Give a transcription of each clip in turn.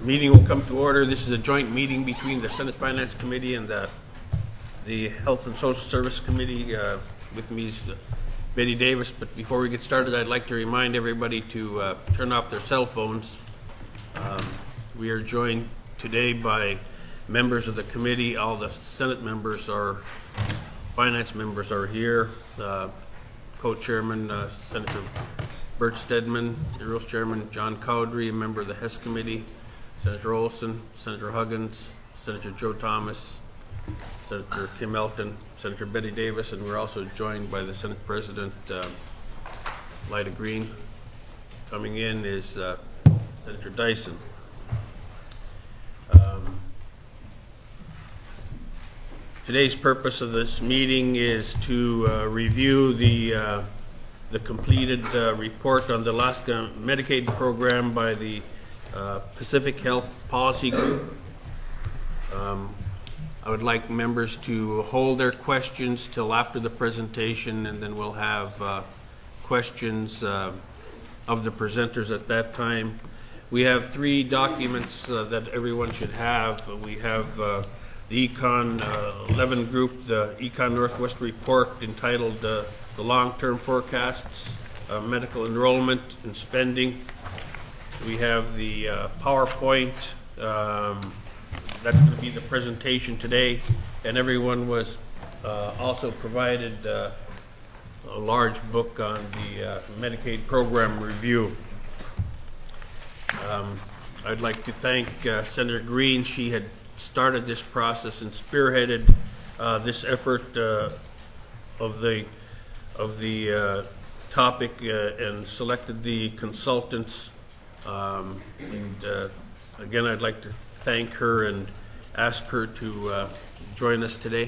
Meeting will come to order. This is a joint meeting between the Senate Finance Committee and the Health and Social Service Committee. With me is Betty Davis. But before we get started, I'd like to remind everybody to turn off their cell phones. We are joined today by members of the committee. All the Senate members finance members are here. Co-chairman Senator Bert Stedman, the Rules Chairman John Cowdery, a member of the HES Committee, Senator Olson, Senator Huggins, Senator Joe Thomas, Senator Kim Elton, Senator Betty Davis, and we're also joined by the Senate President, Lyda Green. Coming in is Senator Dyson. Today's purpose of this meeting is to review the completed report on the Alaska Medicaid program by the Pacific Health Policy Group. I would like members to hold their questions till after the presentation, and then we'll have questions of the presenters at that time. We have three documents that everyone should have. We have the Econ 11 group, the Econ Northwest report entitled the long-term forecasts, medical enrollment and spending. We have the PowerPoint. That's going to be the presentation today, and everyone was also provided a large book on the Medicaid program review. I'd like to thank Senator Green. She had started this process and spearheaded this effort of the topic and selected the consultants. Again, I'd like to thank her and ask her to join us today.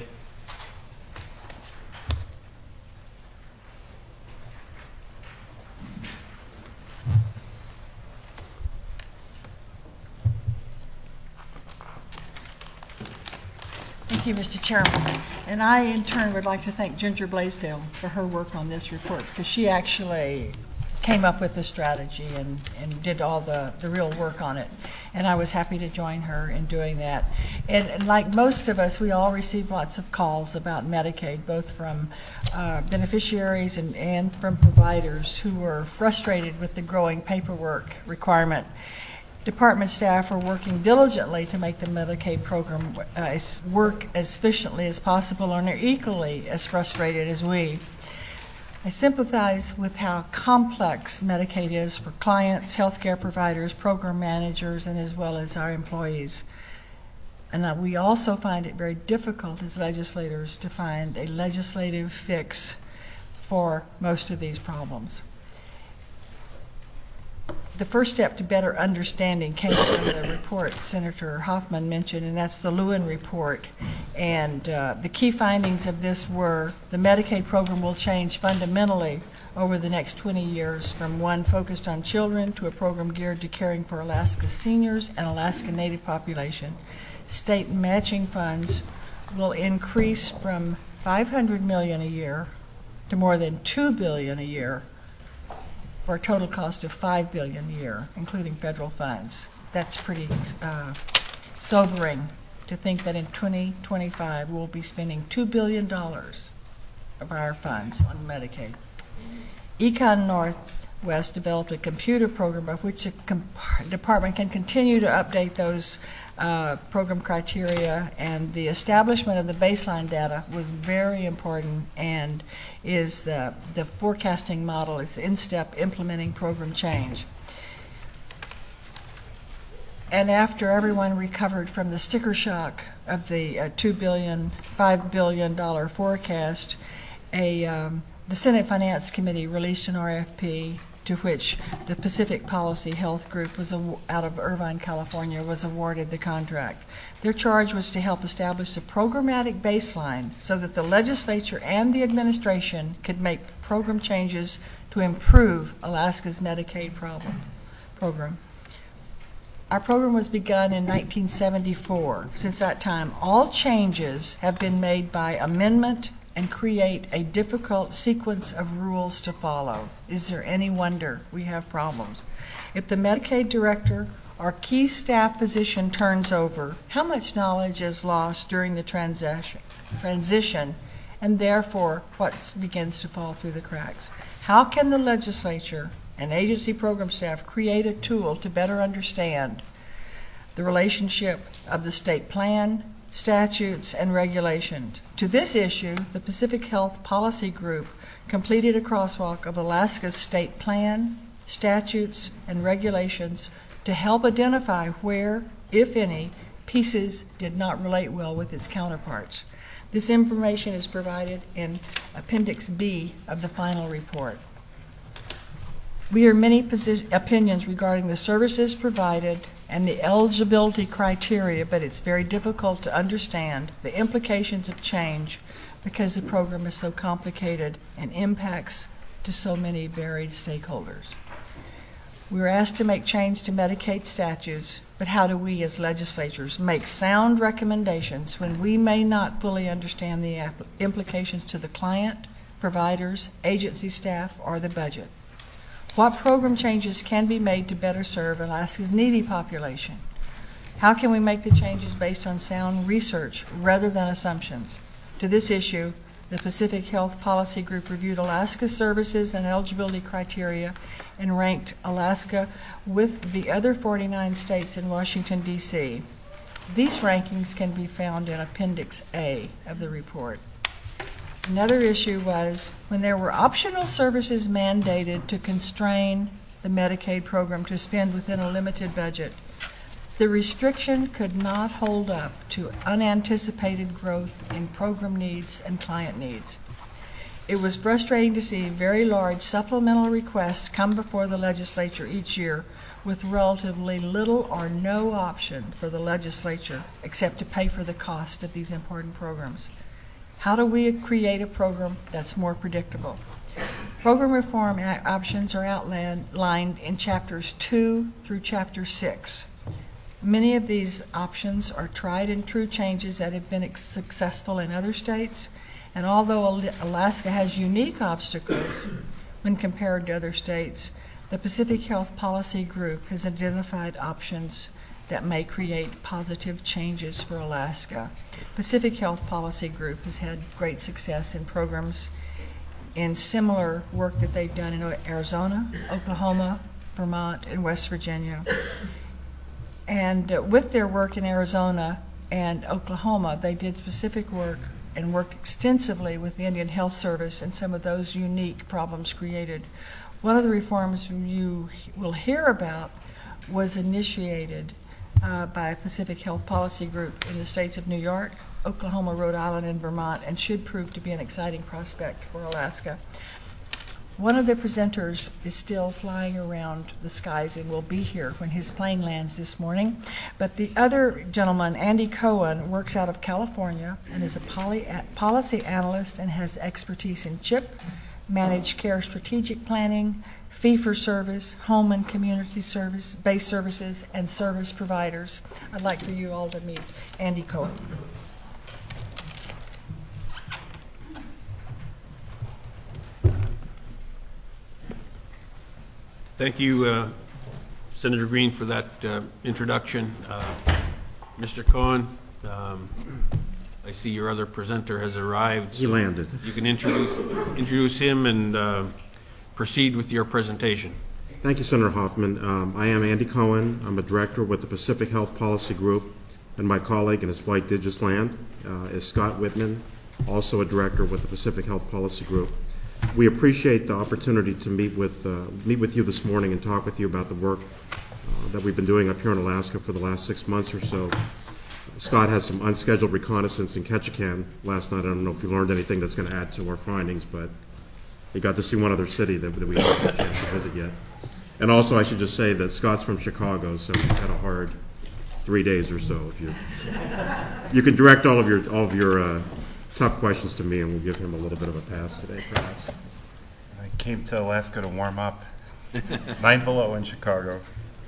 Thank you, Mr. Chairman. And I, in turn, would like to thank Ginger Blaisdell for her work on this report, because she actually came up with the strategy and did all the real work on it. And I was happy to join her in doing that. And like most of us, we all receive lots of calls about Medicaid, both from beneficiaries and from providers who are frustrated with the growing paperwork requirement. Department staff are working diligently to make the Medicaid program work as efficiently as possible, and are equally as frustrated as we. I sympathize with how complex Medicaid is for clients, healthcare providers, program managers, and as well as our employees. And we also find it very difficult as legislators to find a legislative fix for most of these problems. The first step to better understanding came from the report Senator Hoffman mentioned, and that's the Lewin report. And the key findings of this were the Medicaid program will change fundamentally over the next 20 years, from one focused on children to a program geared to caring for Alaska's seniors and Alaska Native population. State matching funds will increase from $500 million a year to more than $2 billion a year, for a total cost of $5 billion a year, including federal funds. That's pretty sobering to think that in 2025 we'll be spending $2 billion of our funds on Medicaid. Econ Northwest developed a computer program by which the department can continue to update those program criteria, and the establishment of the baseline data was very important, and is the forecasting model is in step implementing program change. And after everyone recovered from the sticker shock of the $5 billion forecast, the Senate Finance Committee released an RFP to which the Pacific Policy Health Group out of Irvine, California, was awarded the contract. Their charge was to help establish a programmatic baseline so that the legislature and the administration could make program changes to improve Alaska's Medicaid program. Our program was begun in 1974. Since that time, all changes have been made by amendment and create a difficult sequence of rules to follow. Is there any wonder we have problems? If the Medicaid director or key staff position turns over, how much knowledge is lost during the transition, and therefore what begins to fall through the cracks? How can the legislature and agency program staff create a tool to better understand the relationship of the state plan, statutes, and regulations? To this issue, the Pacific Health Policy Group completed a crosswalk of Alaska's state plan, statutes, and regulations to help identify where, if any, pieces did not relate well with its counterparts. This information is provided in Appendix B of the final report. We hear many opinions regarding the services provided and the eligibility criteria, but it's very difficult to understand the implications of change because the program is so complicated and impacts to so many varied stakeholders. We were asked to make change to Medicaid statutes, but how do we as legislators make sound recommendations when we may not fully understand the implications to the client, providers, agency staff, or the budget? What program changes can be made to better serve Alaska's needy population? How can we make the changes based on sound research rather than assumptions? To this issue, the Pacific Health Policy Group reviewed Alaska's services and eligibility criteria and ranked Alaska with the other 49 states in Washington, D.C. These rankings can be found in Appendix A of the report. Another issue was when there were optional services mandated to constrain the Medicaid program to spend within a limited budget, the restriction could not hold up to unanticipated growth in program needs and client needs. It was frustrating to see very large supplemental requests come before the legislature each year with relatively little or no option for the legislature except to pay for the cost of these important programs. How do we create a program that's more predictable? Program reform options are outlined in chapters 2 through chapter 6. Many of these options are tried and true changes that have been successful in other states, and although Alaska has unique obstacles when compared to other states, the Pacific Health Policy Group has identified options that may create positive changes for Alaska. Pacific Health Policy Group has had great success in programs in similar work that they've done in Arizona, Oklahoma, Vermont, and West Virginia. And with their work in Arizona and Oklahoma, they did specific work and worked extensively with the Indian Health Service and some of those unique problems created. One of the reforms you will hear about was initiated by Pacific Health Policy Group in the states of New York, Oklahoma, Rhode Island, and Vermont, and should prove to be an exciting prospect for Alaska. One of the presenters is still flying around the skies and will be here when his plane lands this morning. But the other gentleman, Andy Cohen, works out of California and is a policy analyst and has expertise in CHIP, managed care strategic planning, fee-for-service, home and community service-based services, and service providers. I'd like for you all to meet Andy Cohen. Thank you, Senator Green, for that introduction. Mr. Cohen, I see your other presenter has arrived. He landed. You can introduce him and proceed with your presentation. Thank you, Senator Hoffman. I am Andy Cohen. I'm a director with the Pacific Health Policy Group, and my colleague in his flight did just land is Scott Whitman, also a director with the Pacific Health Policy Group. We appreciate the opportunity to meet with you this morning and talk with you about the work that we've been doing up here in Alaska for the last 6 months or so. Scott had some unscheduled reconnaissance in Ketchikan last night. I don't know if you learned anything that's going to add to our findings, but he got to see one other city that we haven't had a chance to visit yet. And also, I should just say that Scott's from Chicago, so he's had a hard 3 days or so. If you can direct all of your tough questions to me, and we'll give him a little bit of a pass today, perhaps. I came to Alaska to warm up. 9 below in Chicago.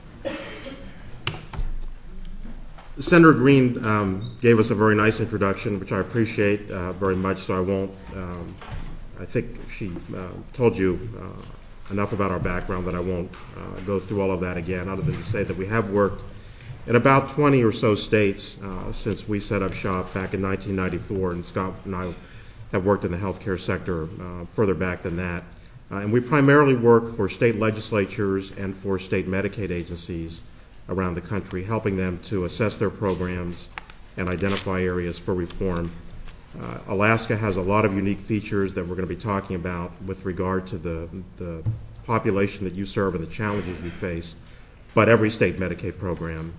Senator Green gave us a very nice introduction, which I appreciate very much, so I won't. I think she told you enough about our background that I won't go through all of that again, other than to say that we have worked in about 20 or so states since we set up shop back in 1994, and Scott and I have worked in the healthcare sector further back than that. And we primarily work for state legislatures and for state Medicaid agencies around the country, helping them to assess their programs and identify areas for reform. Alaska has a lot of unique features that we're going to be talking about with regard to the population that you serve and the challenges you face. But every state Medicaid program,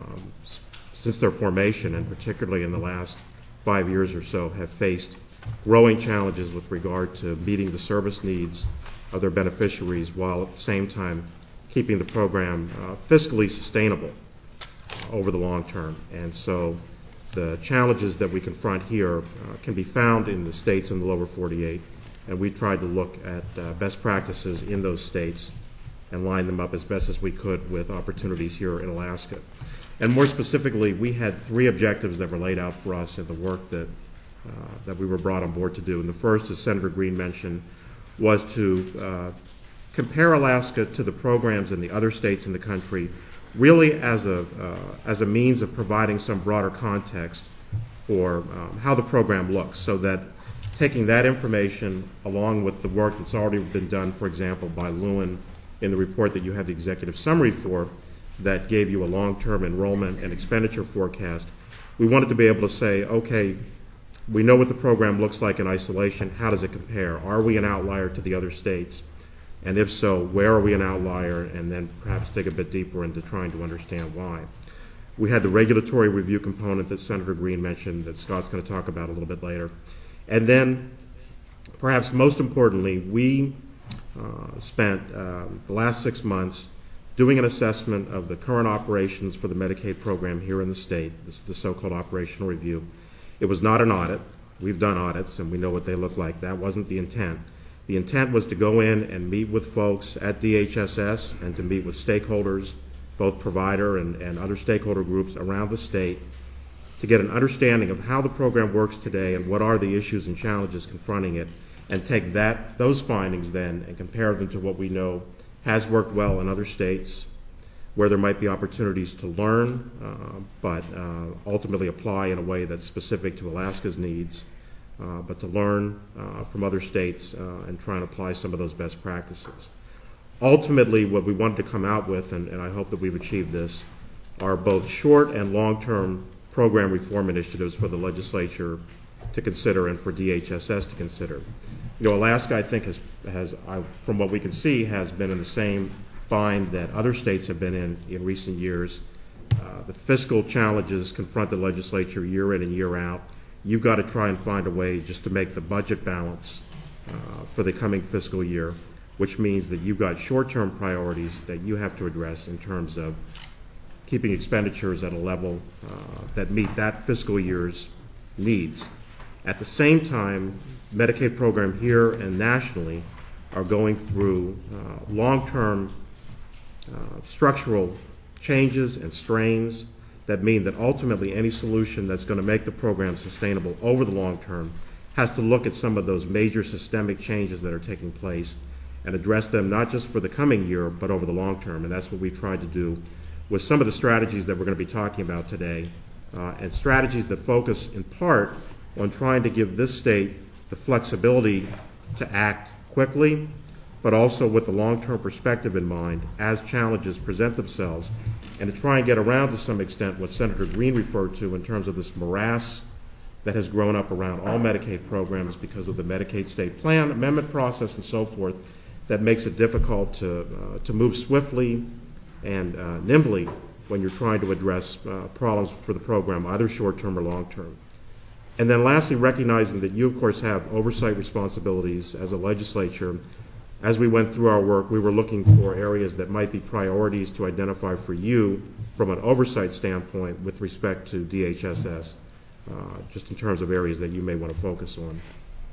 since their formation, and particularly in the last 5 years or so, have faced growing challenges with regard to meeting the service needs of their beneficiaries, while at the same time keeping the program fiscally sustainable over the long term. And so the challenges that we confront here can be found in the states in the lower 48, and we tried to look at best practices in those states and line them up as best as we could with opportunities here in Alaska. And more specifically, we had 3 objectives that were laid out for us in the work that we were brought on board to do. And the first, as Senator Green mentioned, was to compare Alaska to the programs in the other states in the country, really as a means of providing some broader context for how the program looks, so that taking that information along with the work that's already been done, for example, by Lewin in the report that you have the executive summary for, that gave you a long-term enrollment and expenditure forecast, we wanted to be able to say, okay, we know what the program looks like in isolation. How does it compare? Are we an outlier to the other states? And if so, where are we an outlier? And then perhaps dig a bit deeper into trying to understand why. We had the regulatory review component that Senator Green mentioned that Scott's going to talk about a little bit later. And then, perhaps most importantly, we spent the last 6 months doing an assessment of the current operations for the Medicaid program here in the state. This is the so-called operational review. It was not an audit. We've done audits, and we know what they look like. That wasn't the intent. The intent was to go in and meet with folks at DHSS and to meet with stakeholders, both provider and other stakeholder groups around the state, to get an understanding of how the program works today and what are the issues and challenges confronting it, and take those findings then and compare them to what we know has worked well in other states, where there might be opportunities to learn, but ultimately apply in a way that's specific to Alaska's needs, but to learn from other states and try and apply some of those best practices. Ultimately, what we wanted to come out with, and I hope that we've achieved this, are both short and long-term program reform initiatives for the legislature to consider and for DHSS to consider. You know, Alaska, I think, from what we can see, has been in the same bind that other states have been in recent years. The fiscal challenges confront the legislature year in and year out. You've got to try and find a way just to make the budget balance for the coming fiscal year, which means that you've got short-term priorities that you have to address in terms of keeping expenditures at a level that meet that fiscal year's needs. At the same time, Medicaid program here and nationally are going through long-term structural changes and strains that mean that ultimately any solution that's going to make the program sustainable over the long term has to look at some of those major systemic changes that are taking place and address them not just for the coming year but over the long term. And that's what we tried to do with some of the strategies that we're going to be talking about today, and strategies that focus in part on trying to give this state the flexibility to act quickly, but also with a long-term perspective in mind as challenges present themselves, and to try and get around to some extent what Senator Green referred to in terms of this morass that has grown up around all Medicaid programs because of the Medicaid state plan amendment process and so forth, that makes it difficult to move swiftly and nimbly when you're trying to address problems for the program, either short-term or long-term. And then lastly, recognizing that you, of course, have oversight responsibilities as a legislature. As we went through our work, we were looking for areas that might be priorities to identify for you from an oversight standpoint with respect to DHSS, just in terms of areas that you may want to focus on.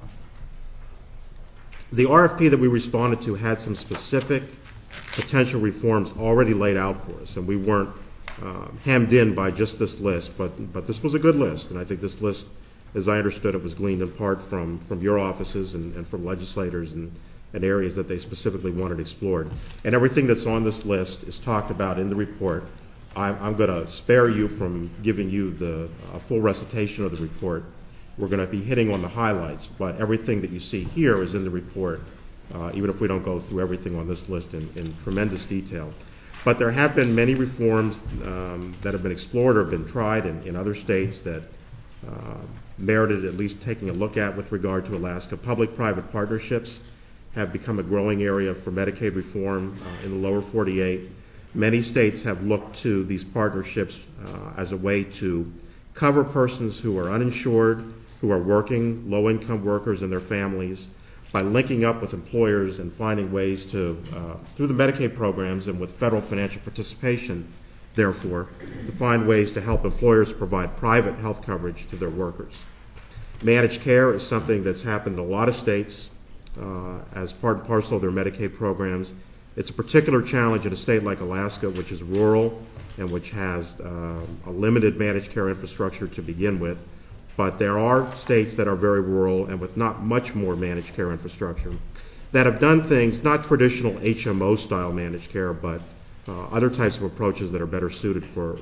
The RFP that we responded to had some specific potential reforms already laid out for us, and we weren't hemmed in by just this list, but this was a good list, and I think this list, as I understood it, was gleaned in part from your offices and from legislators and and areas that they specifically wanted explored. And everything that's on this list is talked about in the report. I'm going to spare you from giving you the full recitation of the report. We're going to be hitting on the highlights, but everything that you see here is in the report, even if we don't go through everything on this list in tremendous detail. But there have been many reforms that have been explored or been tried in other states that merited at least taking a look at with regard to Alaska. Public-private partnerships have become a growing area for Medicaid reform in the lower 48. Many states have looked to these partnerships as a way to cover persons who are uninsured, who are working, low-income workers and their families, by linking up with employers and finding ways to, through the Medicaid programs and with federal financial participation, therefore, to find ways to help employers provide private health coverage to their workers. Managed care is something that's happened in a lot of states as part and parcel of their Medicaid programs. It's a particular challenge in a state like Alaska, which is rural and which has a limited managed care infrastructure to begin with. But there are states that are very rural and with not much more managed care infrastructure that have done things, not traditional HMO-style managed care, but other types of approaches that are better suited for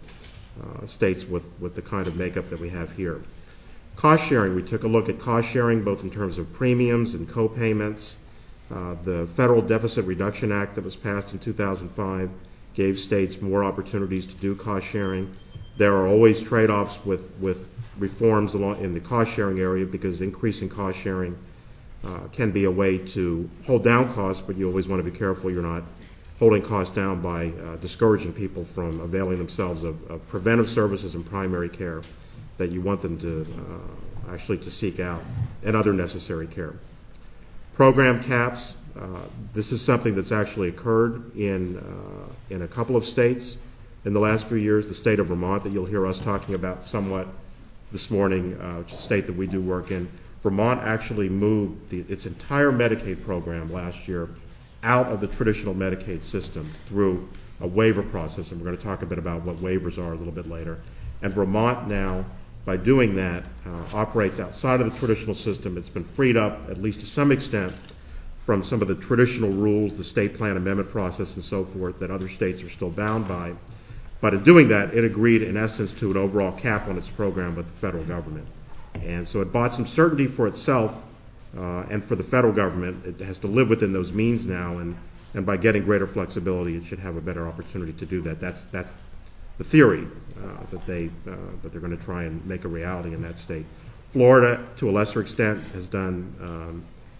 states with the kind of makeup that we have here. Cost sharing, we took a look at cost sharing both in terms of premiums and co-payments. The Federal Deficit Reduction Act that was passed in 2005 gave states more opportunities to do cost sharing. There are always trade-offs with reforms in the cost-sharing area because increasing cost-sharing can be a way to hold down costs, but you always want to be careful you're not holding costs down by discouraging people from availing themselves of preventive services and primary care that you want them to actually to seek out, and other necessary care. Program caps, this is something that's actually occurred in a couple of states in the last few years. The state of Vermont that you'll hear us talking about somewhat this morning, which is a state that we do work in. Vermont actually moved its entire Medicaid program last year out of the traditional Medicaid system through a waiver process, and we're going to talk a bit about what waivers are a little bit later. And Vermont now, by doing that, operates outside of the traditional system. It's been freed up, at least to some extent, from some of the traditional rules, the state plan amendment process and so forth, that other states are still bound by. But in doing that, it agreed, in essence, to an overall cap on its program with the federal government. And so it bought some certainty for itself and for the federal government. It has to live within those means now, and by getting greater flexibility, it should have a better opportunity to do that. That's the theory that they're going to try and make a reality in that state. Florida, to a lesser extent, has done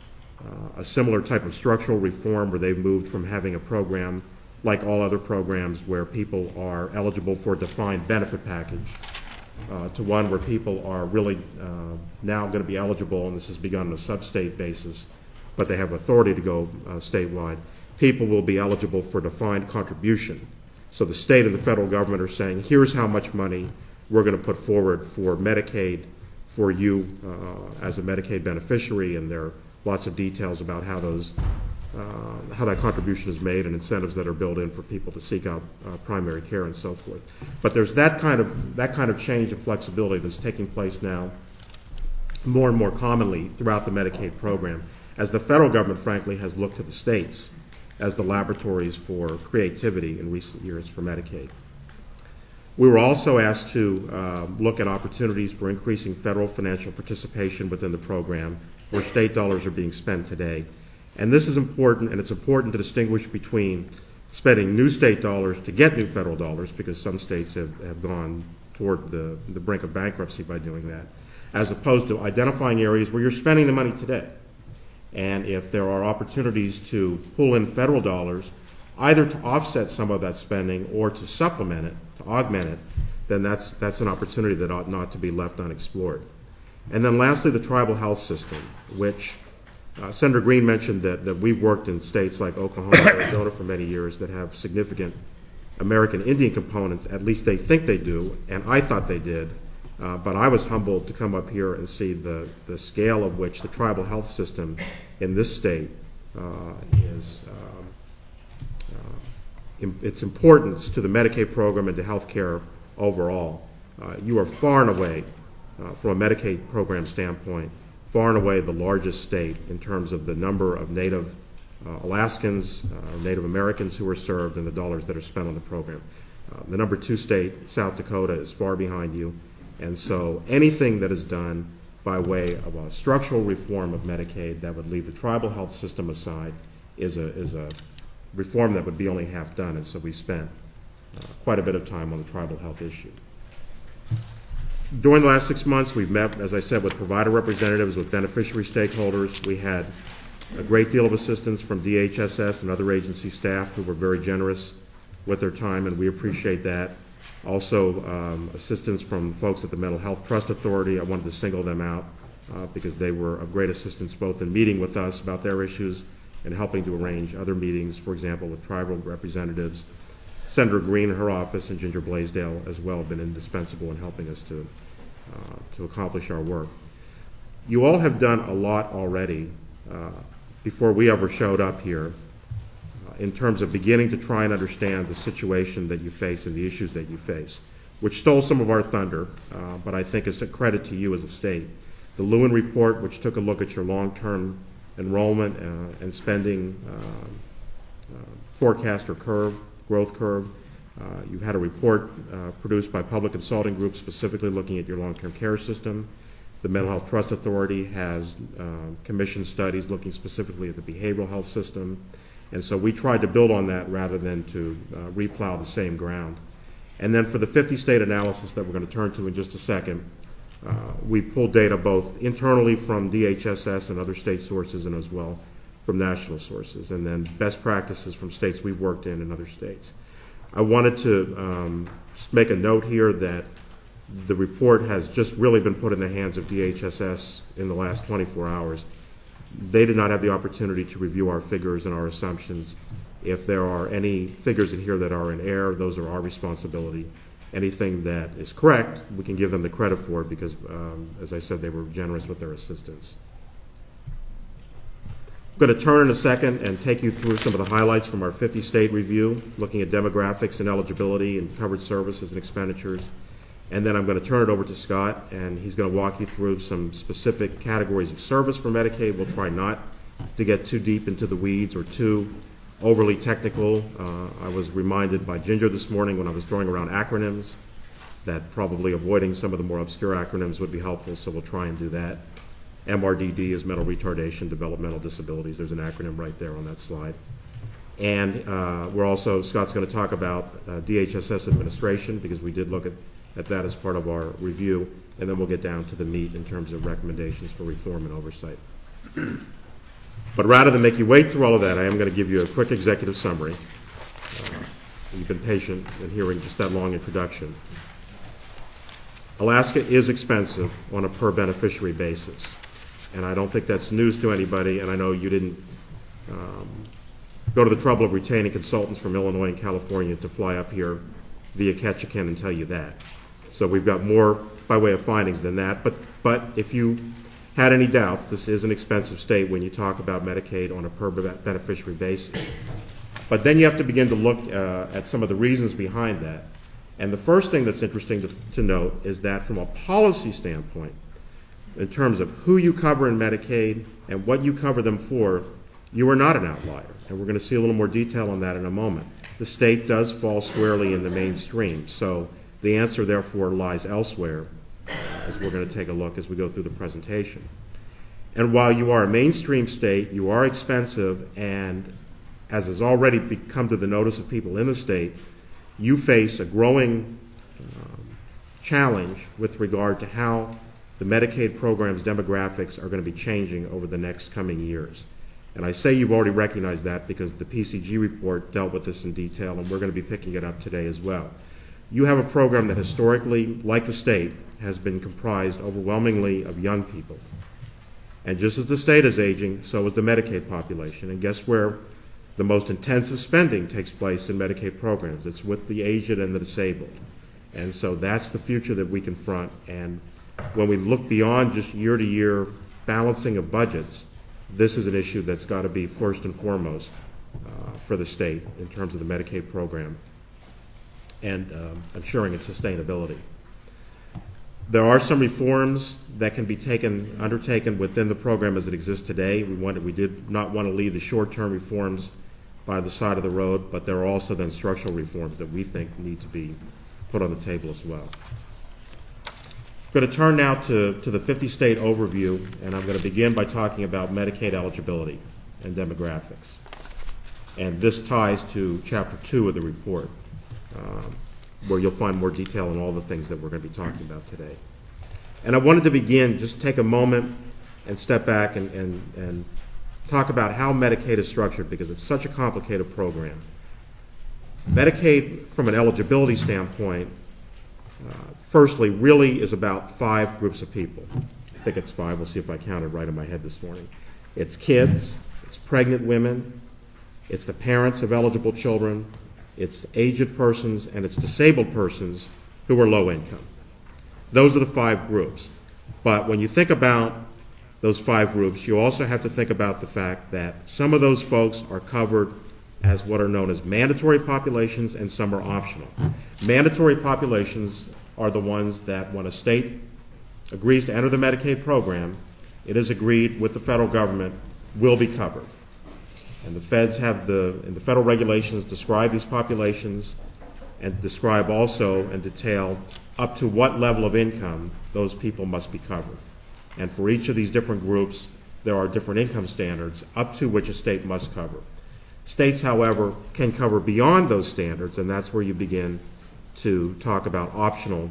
a similar type of structural reform where they've moved from having a program like all other programs where people are eligible for a defined benefit package to one where people are really now going to be eligible, and this has begun on a sub-state basis, but they have authority to go statewide. People will be eligible for defined contribution. So the state and the federal government are saying, here's how much money we're going to put forward for Medicaid for you as a Medicaid beneficiary, and there are lots of details about how that contribution is made and incentives that are built in for people to seek out primary care and so forth. But there's that kind of change and flexibility that's taking place now more and more commonly throughout the Medicaid program, as the federal government, frankly, has looked to the states as the laboratories for creativity in recent years for Medicaid. We were also asked to look at opportunities for increasing federal financial participation within the program where state dollars are being spent today. And this is important, and it's important to distinguish between spending new state dollars to get new federal dollars, because some states have gone toward the brink of bankruptcy by doing that, as opposed to identifying areas where you're spending the money today. And if there are opportunities to pull in federal dollars, either to offset some of that spending or to supplement it, to augment it, then that's an opportunity that ought not to be left unexplored. And then lastly, the tribal health system, which Senator Green mentioned that we've worked in states like Oklahoma and Arizona for many years that have significant American Indian components. At least they think they do, and I thought they did. But I was humbled to come up here and see the scale of which the tribal health system in this state is, its importance to the Medicaid program and to health care overall. You are far and away, from a Medicaid program standpoint, far and away the largest state in terms of the number of Native Alaskans, Native Americans who are served, and the dollars that are spent on the program. The number 2 state, South Dakota, is far behind you, and so anything that is done by way of a structural reform of Medicaid that would leave the tribal health system aside is a reform that would be only half done, and so we spent quite a bit of time on the tribal health issue. During the last 6 months, we've met, as I said, with provider representatives, with beneficiary stakeholders. We had a great deal of assistance from DHSS and other agency staff who were very generous with their time, and we appreciate that. Also, assistance from folks at the Mental Health Trust Authority. I wanted to single them out because they were of great assistance both in meeting with us about their issues and helping to arrange other meetings, for example, with tribal representatives. Senator Green in her office and Ginger Blaisdell as well have been indispensable in helping us to accomplish our work. You all have done a lot already before we ever showed up here in terms of beginning to try and understand the situation that you face and the issues that you face, which stole some of our thunder, but I think it's a credit to you as a state. The Lewin report, which took a look at your long-term enrollment and spending forecast or curve, growth curve. You've had a report produced by Public Consulting Group specifically looking at your long-term care system. The Mental Health Trust Authority has commissioned studies looking specifically at the behavioral health system. And so we tried to build on that rather than to replow the same ground. And then for the 50-state analysis that we're going to turn to in just a second, we pulled data both internally from DHSS and other state sources and as well from national sources, and then best practices from states we've worked in and other states. I wanted to just make a note here that the report has just really been put in the hands of DHSS in the last 24 hours. They did not have the opportunity to review our figures and our assumptions. If there are any figures in here that are in error, those are our responsibility. Anything that is correct, we can give them the credit for it because, as I said, they were generous with their assistance. I'm going to turn in a second and take you through some of the highlights from our 50-state review, looking at demographics and eligibility and covered services and expenditures. And then I'm going to turn it over to Scott, and he's going to walk you through some specific categories of service for Medicaid. We'll try not to get too deep into the weeds or too overly technical. I was reminded by Ginger this morning when I was throwing around acronyms that probably avoiding some of the more obscure acronyms would be helpful, so we'll try and do that. MRDD is mental retardation, developmental disabilities. There's an acronym right there on that slide. And we're also, Scott's going to talk about DHSS administration because we did look at that as part of our review, and then we'll get down to the meat in terms of recommendations for reform and oversight. But rather than make you wait through all of that, I am going to give you a quick executive summary. You've been patient in hearing just that long introduction. Alaska is expensive on a per beneficiary basis, and I don't think that's news to anybody, and I know you didn't go to the trouble of retaining consultants from Illinois and California to fly up here via Ketchikan and tell you that. So we've got more by way of findings than that, but if you had any doubts, this is an expensive state when you talk about Medicaid on a per beneficiary basis. But then you have to begin to look at some of the reasons behind that. And the first thing that's interesting to note is that from a policy standpoint, in terms of who you cover in Medicaid and what you cover them for, you are not an outlier. And we're going to see a little more detail on that in a moment. The state does fall squarely in the mainstream. So the answer, therefore, lies elsewhere, as we're going to take a look as we go through the presentation. And while you are a mainstream state, you are expensive, and as has already come to the notice of people in the state, you face a growing challenge with regard to how the Medicaid program's demographics are going to be changing over the next coming years. And I say you've already recognized that because the PCG report dealt with this in detail, and we're going to be picking it up today as well. You have a program that historically, like the state, has been comprised overwhelmingly of young people. And just as the state is aging, so is the Medicaid population. And guess where the most intensive spending takes place in Medicaid programs? It's with the aged and the disabled. And so that's the future that we confront. And when we look beyond just year-to-year balancing of budgets, this is an issue that's got to be first and foremost for the state in terms of the Medicaid program and ensuring its sustainability. There are some reforms that can be undertaken within the program as it exists today. We did not want to leave the short-term reforms by the side of the road, but there are also then structural reforms that we think need to be put on the table as well. I'm going to turn now to the 50-state overview, and I'm going to begin by talking about Medicaid eligibility and demographics. And this ties to Chapter 2 of the report, where you'll find more detail on all the things that we're going to be talking about today. And I wanted to begin, just take a moment and step back and talk about how Medicaid is structured, because it's such a complicated program. Medicaid, from an eligibility standpoint, firstly, really is about 5 groups of people. I think it's 5. We'll see if I counted right in my head this morning. It's kids, it's pregnant women, it's the parents of eligible children, it's aged persons, and it's disabled persons who are low income. Those are the 5 groups. But when you think about those 5 groups, you also have to think about the fact that some of those folks are covered as what are known as mandatory populations, and some are optional. Mandatory populations are the ones that when a state agrees to enter the Medicaid program, it is agreed with the federal government will be covered. And the feds have and the federal regulations describe these populations and describe also and detail up to what level of income those people must be covered. And for each of these different groups, there are different income standards up to which a state must cover. States, however, can cover beyond those standards, and that's where you begin to talk about optional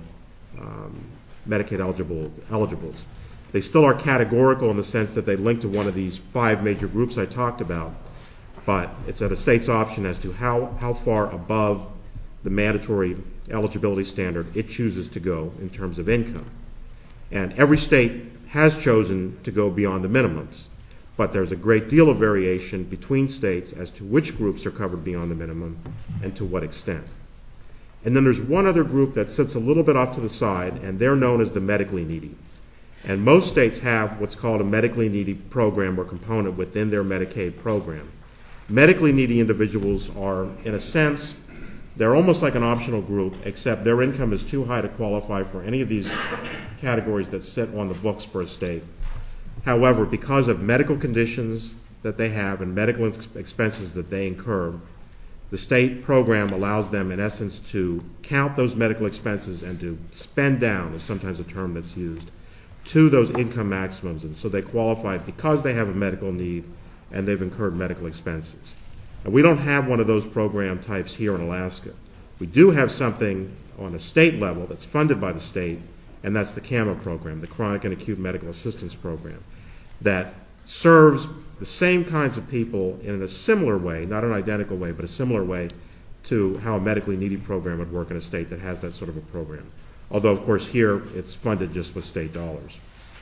Medicaid eligibles. They still are categorical in the sense that they link to one of these 5 major groups I talked about, but it's at a state's option as to how far above the mandatory eligibility standard it chooses to go in terms of income. And every state has chosen to go beyond the minimums, but there's a great deal of variation between states as to which groups are covered beyond the minimum and to what extent. And then there's one other group that sits a little bit off to the side, and they're known as the medically needy. And most states have what's called a medically needy program or component within their Medicaid program. Medically needy individuals are, in a sense, they're almost like an optional group, except their income is too high to qualify for any of these categories that sit on the books for a state. However, because of medical conditions that they have and medical expenses that they incur, the state program allows them, in essence, to count those medical expenses and to spend down, is sometimes a term that's used, to those income maximums. And so they qualify because they have a medical need and they've incurred medical expenses. And we don't have one of those program types here in Alaska. We do have something on a state level that's funded by the state, and that's the CAMA program, the Chronic and Acute Medical Assistance Program, that serves the same kinds of people in a similar way, not an identical way, but a similar way to how a medically needy program would work in a state that has that sort of a program. Although, of course, here it's funded just with state dollars.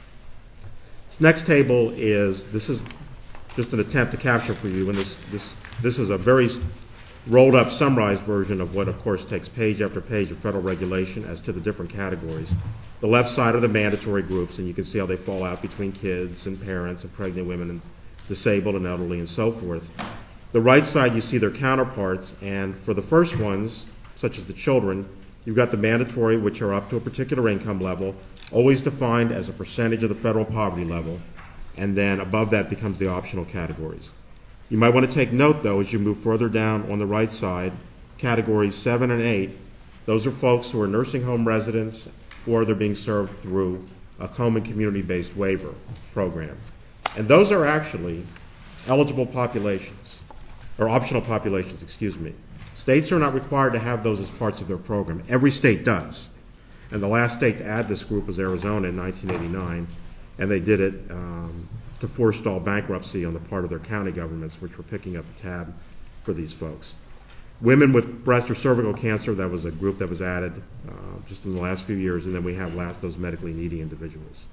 This next table this is just an attempt to capture for you, and this is a very rolled up, summarized version of what, of course, takes page after page of federal regulation as to the different categories. The left side are the mandatory groups, and you can see how they fall out between kids and parents and pregnant women and disabled and elderly and so forth. The right side, you see their counterparts, and for the first ones, such as the children, you've got the mandatory, which are up to a particular income level, always defined as a percentage of the federal poverty level, and then above that becomes the optional categories. You might want to take note, though, as you move further down on the right side, categories 7 and 8, those are folks who are nursing home residents or they're being served through a home and community-based waiver program. And those are actually eligible populations, or optional populations, excuse me. States are not required to have those as parts of their program. Every state does. And the last state to add this group was Arizona in 1989, and they did it to forestall bankruptcy on the part of their county governments, which were picking up the tab for these folks. Women with breast or cervical cancer, that was a group that was added just in the last few years, and then we have those medically needy individuals.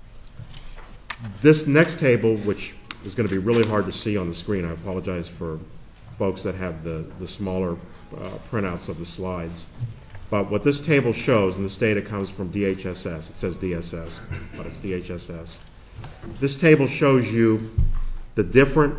This next table, which is going to be really hard to see on the screen, I apologize for folks that have the smaller printouts of the slides, but what this table shows, and this data comes from DHSS, it says DSS, but it's DHSS. This table shows you the different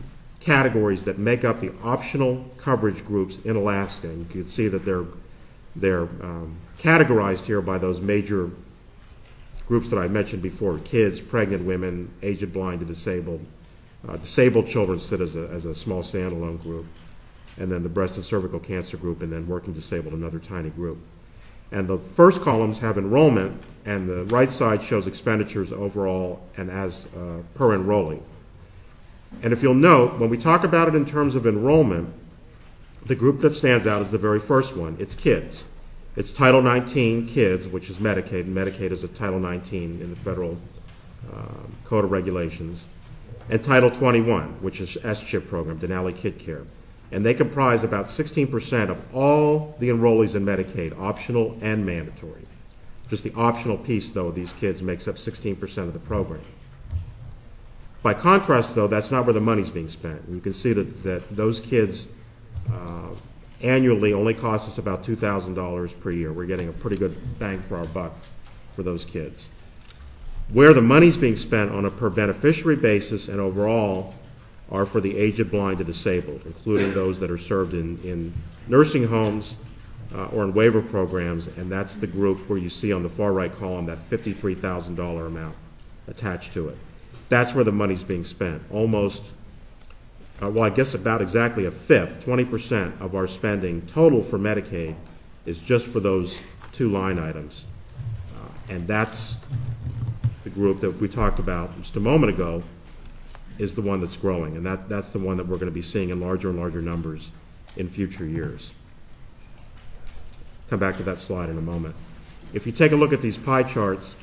categories that make up the optional coverage groups in Alaska. And you can see that they're They're categorized here by those major groups that I mentioned before: kids, pregnant women, aged, blind, and disabled. Disabled children sit as a small standalone group, and then the breast and cervical cancer group, and then working disabled, another tiny group. And the first columns have enrollment, and the right side shows expenditures overall and as per enrollee. And if you'll note, when we talk about it in terms of enrollment, the group that stands out is the very first one. It's kids. It's Title 19 kids, which is Medicaid, and Medicaid is a Title 19 in the federal Code of Regulations, and Title 21, which is S-CHIP program, Denali Kid Care. And they comprise about 16% of all the enrollees in Medicaid, optional and mandatory. Just the optional piece, though, of these kids makes up 16% of the program. By contrast, though, that's not where the money's being spent. You can see that those kids annually only cost us about $2,000 per year. We're getting a pretty good bang for our buck for those kids. Where the money's being spent on a per beneficiary basis and overall are for the aged, blind, and disabled, including those that are served in nursing homes or in waiver programs, and that's the group where you see on the far right column that $53,000 amount attached to it. That's where the money's being spent. Almost, well, I guess about exactly a fifth, 20% of our spending total for Medicaid is just for those two line items. And that's the group that we talked about just a moment ago is the one that's growing, and that's the one that we're going to be seeing in larger and larger numbers in future years. Come back to that slide in a moment. If you take a look at these pie charts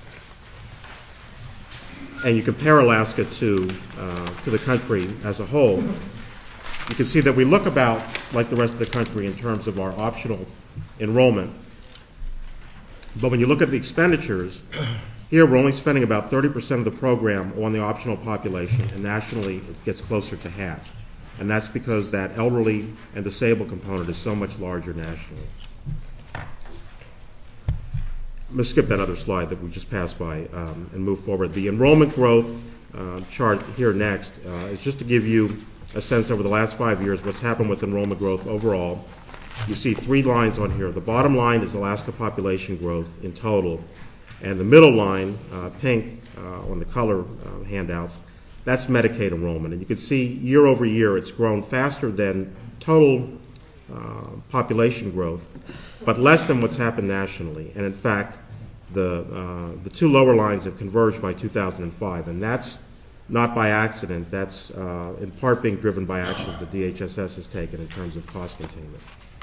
and you compare Alaska to the country as a whole, you can see that we look about like the rest of the country in terms of our optional enrollment. But when you look at the expenditures, here we're only spending about 30% of the program on the optional population, and nationally it gets closer to half. And that's because that elderly and disabled component is so much larger nationally. I'm going to skip that other slide that we just passed by and move forward. The enrollment growth chart here next is just to give you a sense over the last 5 years what's happened with enrollment growth overall. You see three lines on here. The bottom line is Alaska population growth in total, and the middle line, pink on the color handouts, that's Medicaid enrollment. And you can see year over year it's grown faster than total population growth, but less than what's happened nationally. And in fact, the two lower lines have converged by 2005, and that's not by accident. That's in part being driven by actions the DHSS has taken in terms of cost containment.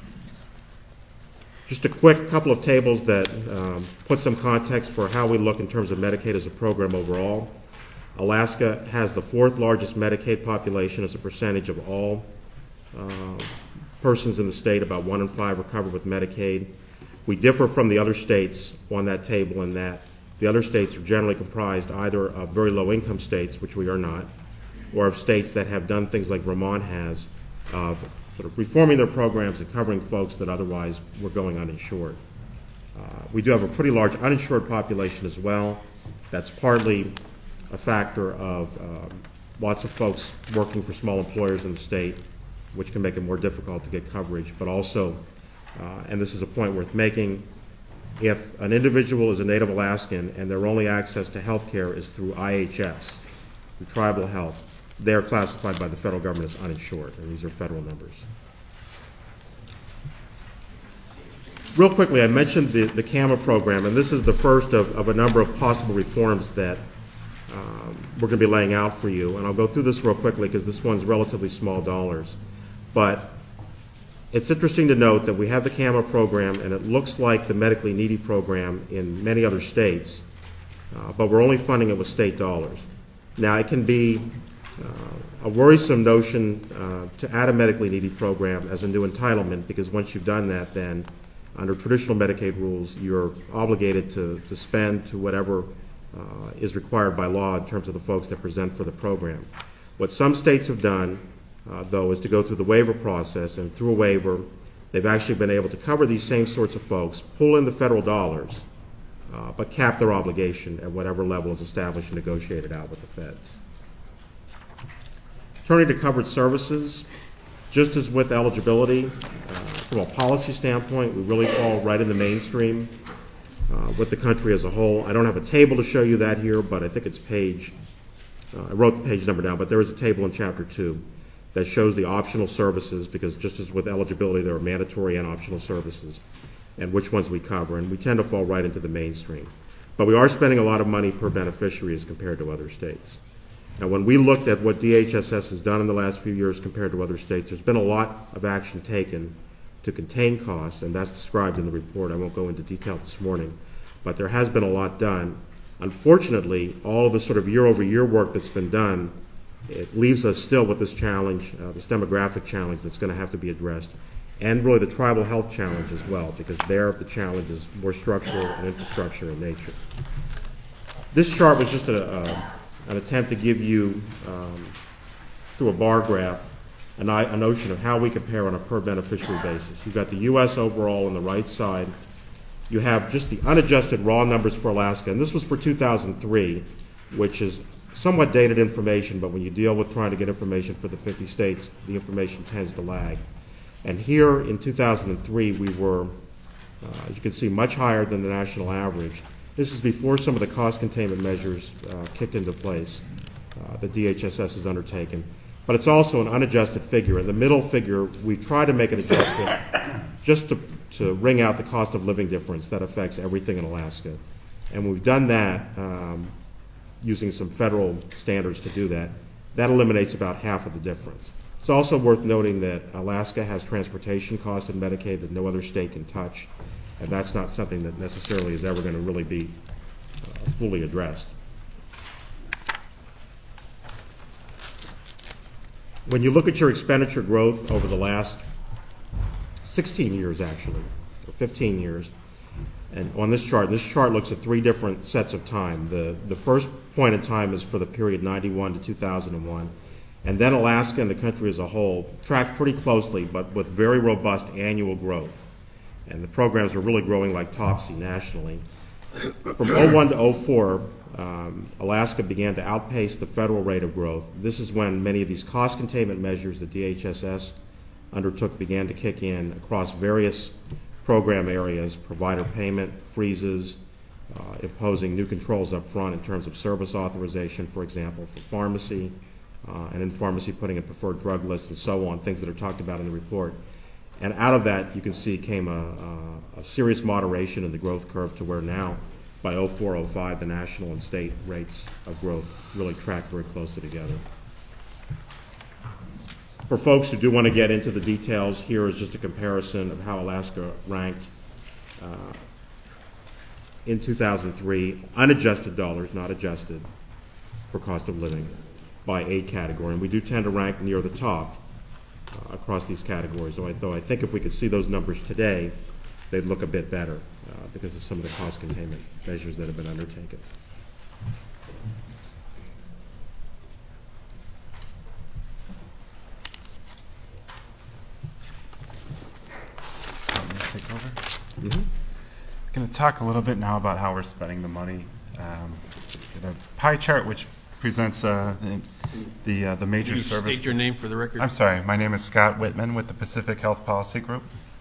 Just a quick couple of tables that put some context for how we look in terms of Medicaid as a program overall. Alaska has the fourth largest Medicaid population as a percentage of all persons in the state. About 1 in 5 are covered with Medicaid. We differ from the other states on that table in that the other states are generally comprised either of very low income states, which we are not, or of states that have done things like Vermont has, of sort of reforming their programs and covering folks that otherwise were going uninsured. We do have a pretty large uninsured population as well. That's partly a factor of lots of folks working for small employers in the state, which can make it more difficult to get coverage, but also, and this is a point worth making, if an individual is a Native Alaskan and their only access to health care is through IHS, through tribal health, they are classified by the federal government as uninsured, and these are federal numbers. Real quickly, I mentioned the CAMA program, and this is the first of a number of possible reforms that we're going to be laying out for you. And I'll go through this real quickly because this one's relatively small dollars. But it's interesting to note that we have the CAMA program, and it looks like the medically needy program in many other states, but we're only funding it with state dollars. Now, it can be a worrisome notion to add a medically needy program as a new entitlement, because once you've done that, then under traditional Medicaid rules, you're obligated to spend to whatever is required by law in terms of the folks that present for the program. What some states have done, though, is to go through the waiver process, and through a waiver, they've actually been able to cover these same sorts of folks, pull in the federal dollars, but cap their obligation at whatever level is established and negotiated out with the feds. Turning to covered services, just as with eligibility, from a policy standpoint, we really fall right in the mainstream with the country as a whole. I don't have a table to show you that here, but I think it's I wrote the page number down, but there is a table in Chapter 2 that shows the optional services, because just as with eligibility, there are mandatory and optional services, and which ones we cover, and we tend to fall right into the mainstream. But we are spending a lot of money per beneficiary as compared to other states. Now, when we looked at what DHSS has done in the last few years compared to other states, there's been a lot of action taken to contain costs, and that's described in the report. I won't go into detail this morning, but there has been a lot done. Unfortunately, all the sort of year-over-year work that's been done, it leaves us still with this challenge, this demographic challenge that's going to have to be addressed, and really the tribal health challenge as well, because there the challenge is more structural and infrastructure in nature. This chart was just an attempt to give you, through a bar graph, a notion of how we compare on a per beneficiary basis. You've got the U.S. overall on the right side. You have just the unadjusted raw numbers for Alaska, and this was for 2003, which is somewhat dated information, but when you deal with trying to get information for the 50 states, the information tends to lag. And here in 2003, we were, as you can see, much higher than the national average. This is before some of the cost containment measures kicked into place that DHSS has undertaken. But it's also an unadjusted figure. In the middle figure, we try to make an adjustment just to wring out the cost of living difference that affects everything in Alaska. And we've done that using some federal standards to do that. That eliminates about half of the difference. It's also worth noting that Alaska has transportation costs in Medicaid that no other state can touch, and that's not something that necessarily is ever going to really be fully addressed. When you look at your expenditure growth over the last 16 years, actually, or 15 years, and on this chart looks at three different sets of time. The first point in time is for the period 91 to 2001. And then Alaska and the country as a whole tracked pretty closely, but with very robust annual growth. And the programs were really growing like topsy nationally. From 01 to 04, Alaska began to outpace the federal rate of growth. This is when many of these cost containment measures that DHSS undertook began to kick in across various program areas, provider payment, freezes, imposing new controls up front in terms of service authorization, for example, for pharmacy, and in pharmacy putting a preferred drug list and so on, things that are talked about in the report. And out of that, you can see, came a serious moderation in the growth curve to where now, by 04, 05, the national and state rates of growth really track very closely together. For folks who do want to get into the details, here is just a comparison of how Alaska ranked in 2003, unadjusted dollars, not adjusted, for cost of living by aid category. And we do tend to rank near the top across these categories. Though I think if we could see those numbers today, they'd look a bit better because of some of the cost containment measures that have been undertaken. Take over. I'm going to talk a little bit now about how we're spending the money. Get a pie chart which presents the major Can you service. state your name for the record? I'm sorry. My name is Scott Whitman with the Pacific Health Policy Group.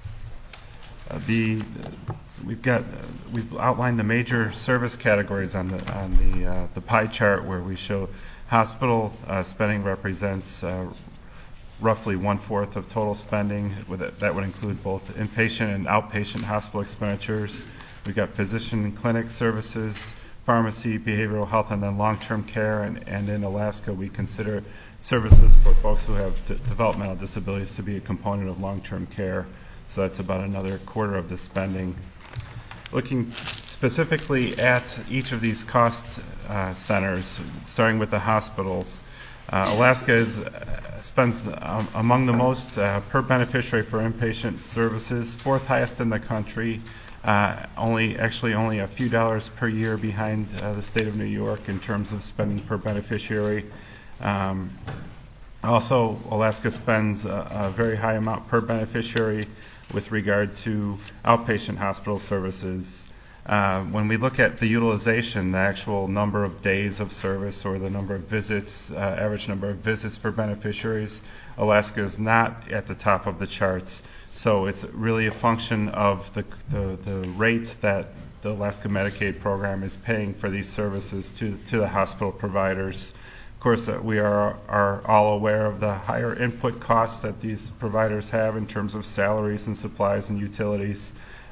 We've outlined the major service categories on the pie chart, where we show hospital spending represents roughly 1/4 of total spending. That would include both inpatient and outpatient hospital expenditures. We've got physician and clinic services, pharmacy, behavioral health, and then long-term care. And in Alaska, we consider services for folks who have developmental disabilities to be a component of long-term care. So that's about another 1/4 of the spending. Looking specifically at each of these cost centers, starting with the hospitals, Alaska spends among the most per beneficiary for inpatient services, 4th highest in the country, only a few dollars per year behind the state of New York in terms of spending per beneficiary. Also, Alaska spends a very high amount per beneficiary with regard to outpatient hospital services. When we look at the utilization, the actual number of days of service or the number of visits, average number of visits for beneficiaries, Alaska is not at the top of the charts. So it's really a function of the rate that the Alaska Medicaid program is paying for these services to the hospital providers. Of course, we are all aware of the higher input costs that these providers have in terms of salaries and supplies and utilities.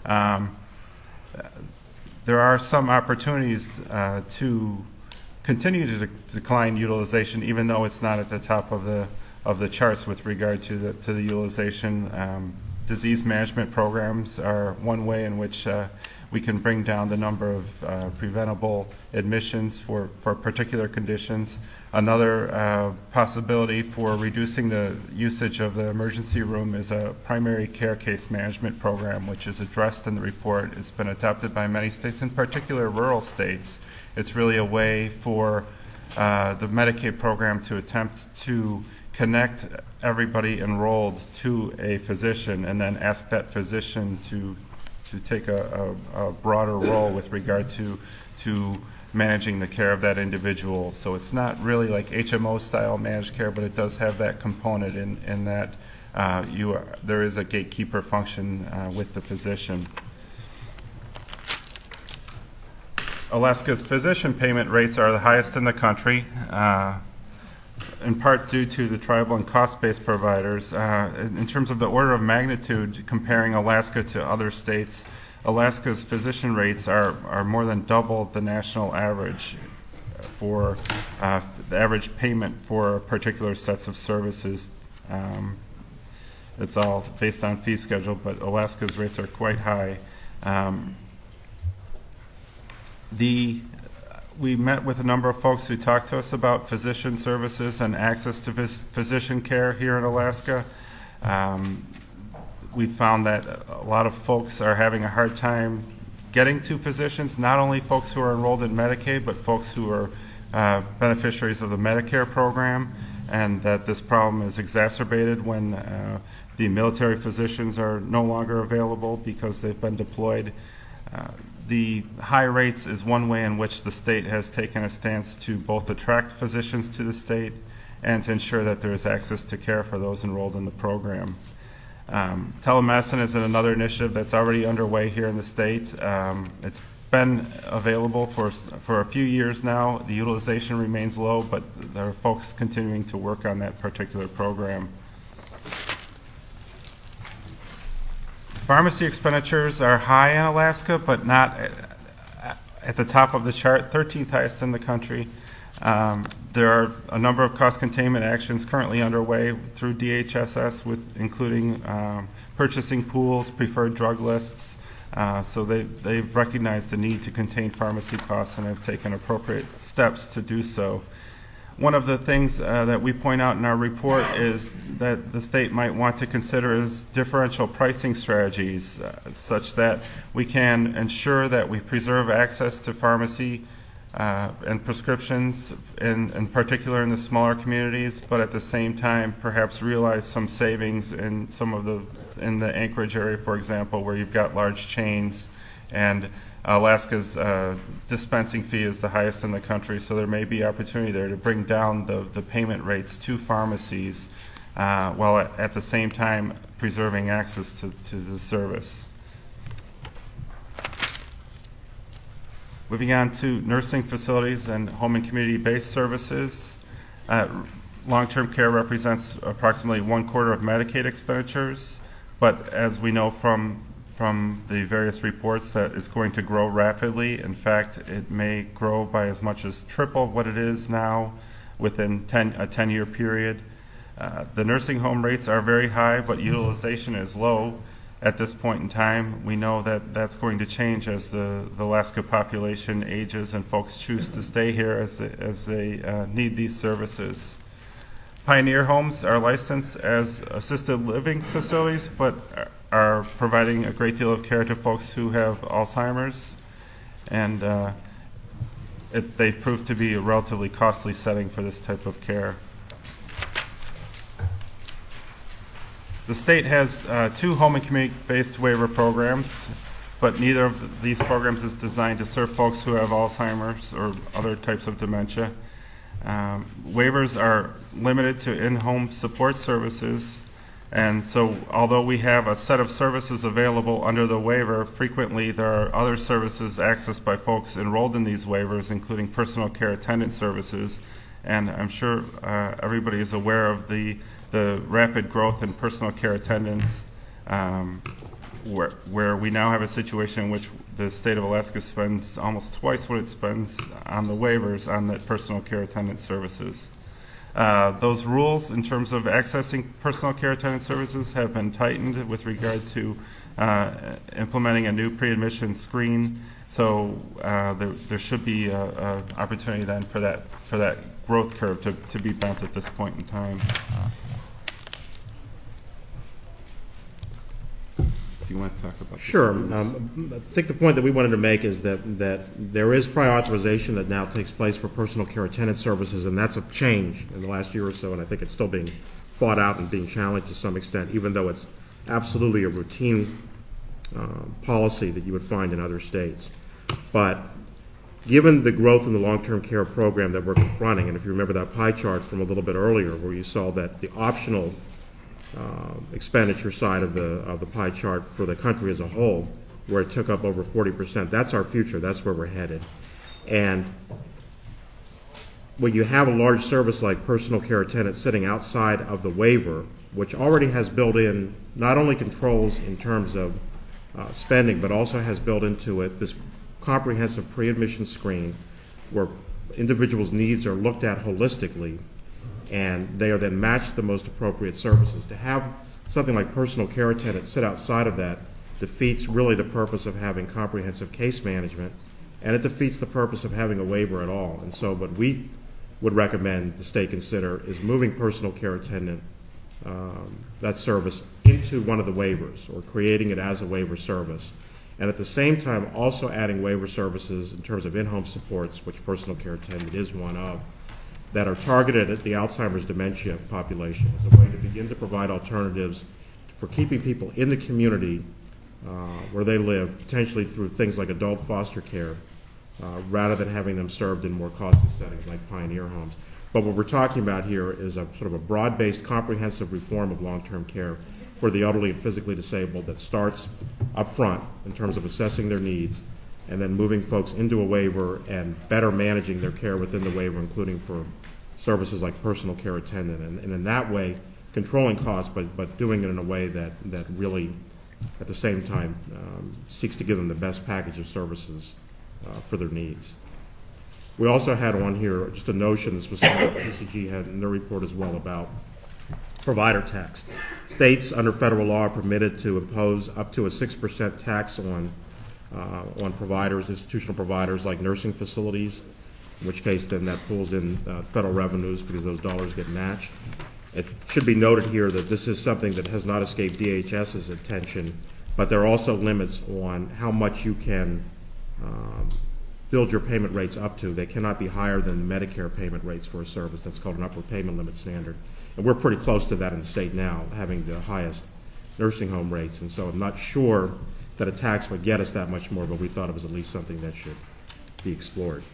There are some opportunities to continue to decline utilization, even though it's not at the top of the charts with regard to the utilization. Disease management programs are one way in which we can bring down the number of preventable admissions for particular conditions. Another possibility for reducing the usage of the emergency room is a primary care case management program, which is addressed in the report. It's been adopted by many states, in particular rural states. It's really a way for the Medicaid program to attempt to connect everybody enrolled to a physician and then ask that physician to take a broader role with regard to managing the care of that individual. So it's not really like HMO style managed care, but it does have that component in that there is a gatekeeper function with the physician. Alaska's physician payment rates are the highest in the country, in part due to the tribal and cost-based providers. In terms of the order of magnitude, comparing Alaska to other states, Alaska's physician rates are more than double the national average for the average payment for particular sets of services. It's all based on fee schedule, but Alaska's rates are quite high. We met with a number of folks who talked to us about physician services and access to physician care here in Alaska. We found that a lot of folks are having a hard time getting to physicians, not only folks who are enrolled in Medicaid, but folks who are beneficiaries of the Medicare program, and that this problem is exacerbated when the military physicians are no longer available because they've been deployed. The high rates is one way in which the state has taken a stance to both attract physicians to the state and to ensure that there is access to care for those enrolled in the program. Telemedicine is another initiative that's already underway here in the state. It's been available for a few years now. The utilization remains low, but there are folks continuing to work on that particular program. Pharmacy expenditures are high in Alaska, but not at the top of the chart, 13th highest in the country. There are a number of cost containment actions currently underway through DHSS, including purchasing pools, preferred drug lists. So they've recognized the need to contain pharmacy costs and have taken appropriate steps to do so. One of the things that we point out in our report is that the state might want to consider is differential pricing strategies such that we can ensure that we preserve access to pharmacy and prescriptions, in particular in the smaller communities, but at the same time perhaps realize some savings in in the Anchorage area, for example, where you've got large chains, and Alaska's dispensing fee is the highest in the country, so there may be opportunity there to bring down the payment rates to pharmacies while at the same time preserving access to the service. Moving on to nursing facilities and home and community-based services. Long-term care represents approximately 1/4 of Medicaid expenditures, but as we know from the various reports that it's going to grow rapidly. In fact, it may grow by as much as triple what it is now within a 10-year period. The nursing home rates are very high, but utilization is low at this point in time. We know that that's going to change as the Alaska population ages and folks choose to stay here as they need these services. Pioneer homes are licensed as assisted living facilities, but are providing a great deal of care to folks who have Alzheimer's, and they've proved to be a relatively costly setting for this type of care. The state has 2 home and community-based waiver programs, but neither of these programs is designed to serve folks who have Alzheimer's or other types of dementia. Waivers are limited to in-home support services, And so although we have a set of services available under the waiver, frequently there are other services accessed by folks enrolled in these waivers, including personal care attendant services. And I'm sure everybody is aware of the rapid growth in personal care attendants, where we now have a situation in which the state of Alaska spends almost twice what it spends on the waivers on the personal care attendant services. Those rules in terms of accessing personal care attendant services have been tightened with regard to implementing a new pre-admission screen. So there should be an opportunity then for that growth curve to be bent at this point in time. Do you want to talk about this? Sure. I think the point that we wanted to make is that there is prior authorization that now takes place for personal care attendant services, and that's a change in the last year or so, and I think it's still being fought out and being challenged to some extent, even though it's absolutely a routine policy that you would find in other states. But given the growth in the long-term care program that we're confronting, and if you remember that pie chart from a little bit earlier where you saw that the optional expenditure side of the pie chart for the country as a whole, where it took up over 40%, that's our future, that's where we're headed. And when you have a large service like personal care attendant sitting outside of the waiver, which already has built in not only controls in terms of spending, but also has built into it this comprehensive pre-admission screen where individuals' needs are looked at holistically, and they are then matched the most appropriate services. To have something like personal care attendants sit outside of that defeats really the purpose of having comprehensive case management, and it defeats the purpose of having a waiver at all. And so what we would recommend the state consider is moving personal care attendant, that service, into one of the waivers, or creating it as a waiver service. And at the same time also adding waiver services in terms of in-home supports, which personal care attendant is one of, that are targeted at the Alzheimer's dementia population as a way to begin to provide alternatives for keeping people in the community where they live, potentially through things like adult foster care, rather than having them served in more costly settings like pioneer homes. But what we're talking about here is a sort of a broad-based, comprehensive reform of long-term care for the elderly and physically disabled that starts up front in terms of assessing their needs and then moving folks into a waiver and better managing their care within the waiver, including for services like personal care attendant. And in that way, controlling costs, but doing it in a way that really, at the same time, seeks to give them the best package of services for their needs. We also had on here just a notion, this was something that PCG had in their report as well, about provider tax. States under federal law are permitted to impose up to a 6% tax on providers, institutional providers like nursing facilities, in which case then that pulls in federal revenues because those dollars get matched. It should be noted here that this is something that has not escaped DHS's attention, but there are also limits on how much you can build your payment rates up to. They cannot be higher than the Medicare payment rates for a service. That's called an upward payment limit standard. And we're pretty close to that in the state now, having the highest nursing home rates. And so I'm not sure that a tax would get us that much more, but we thought it was at least something that should be explored.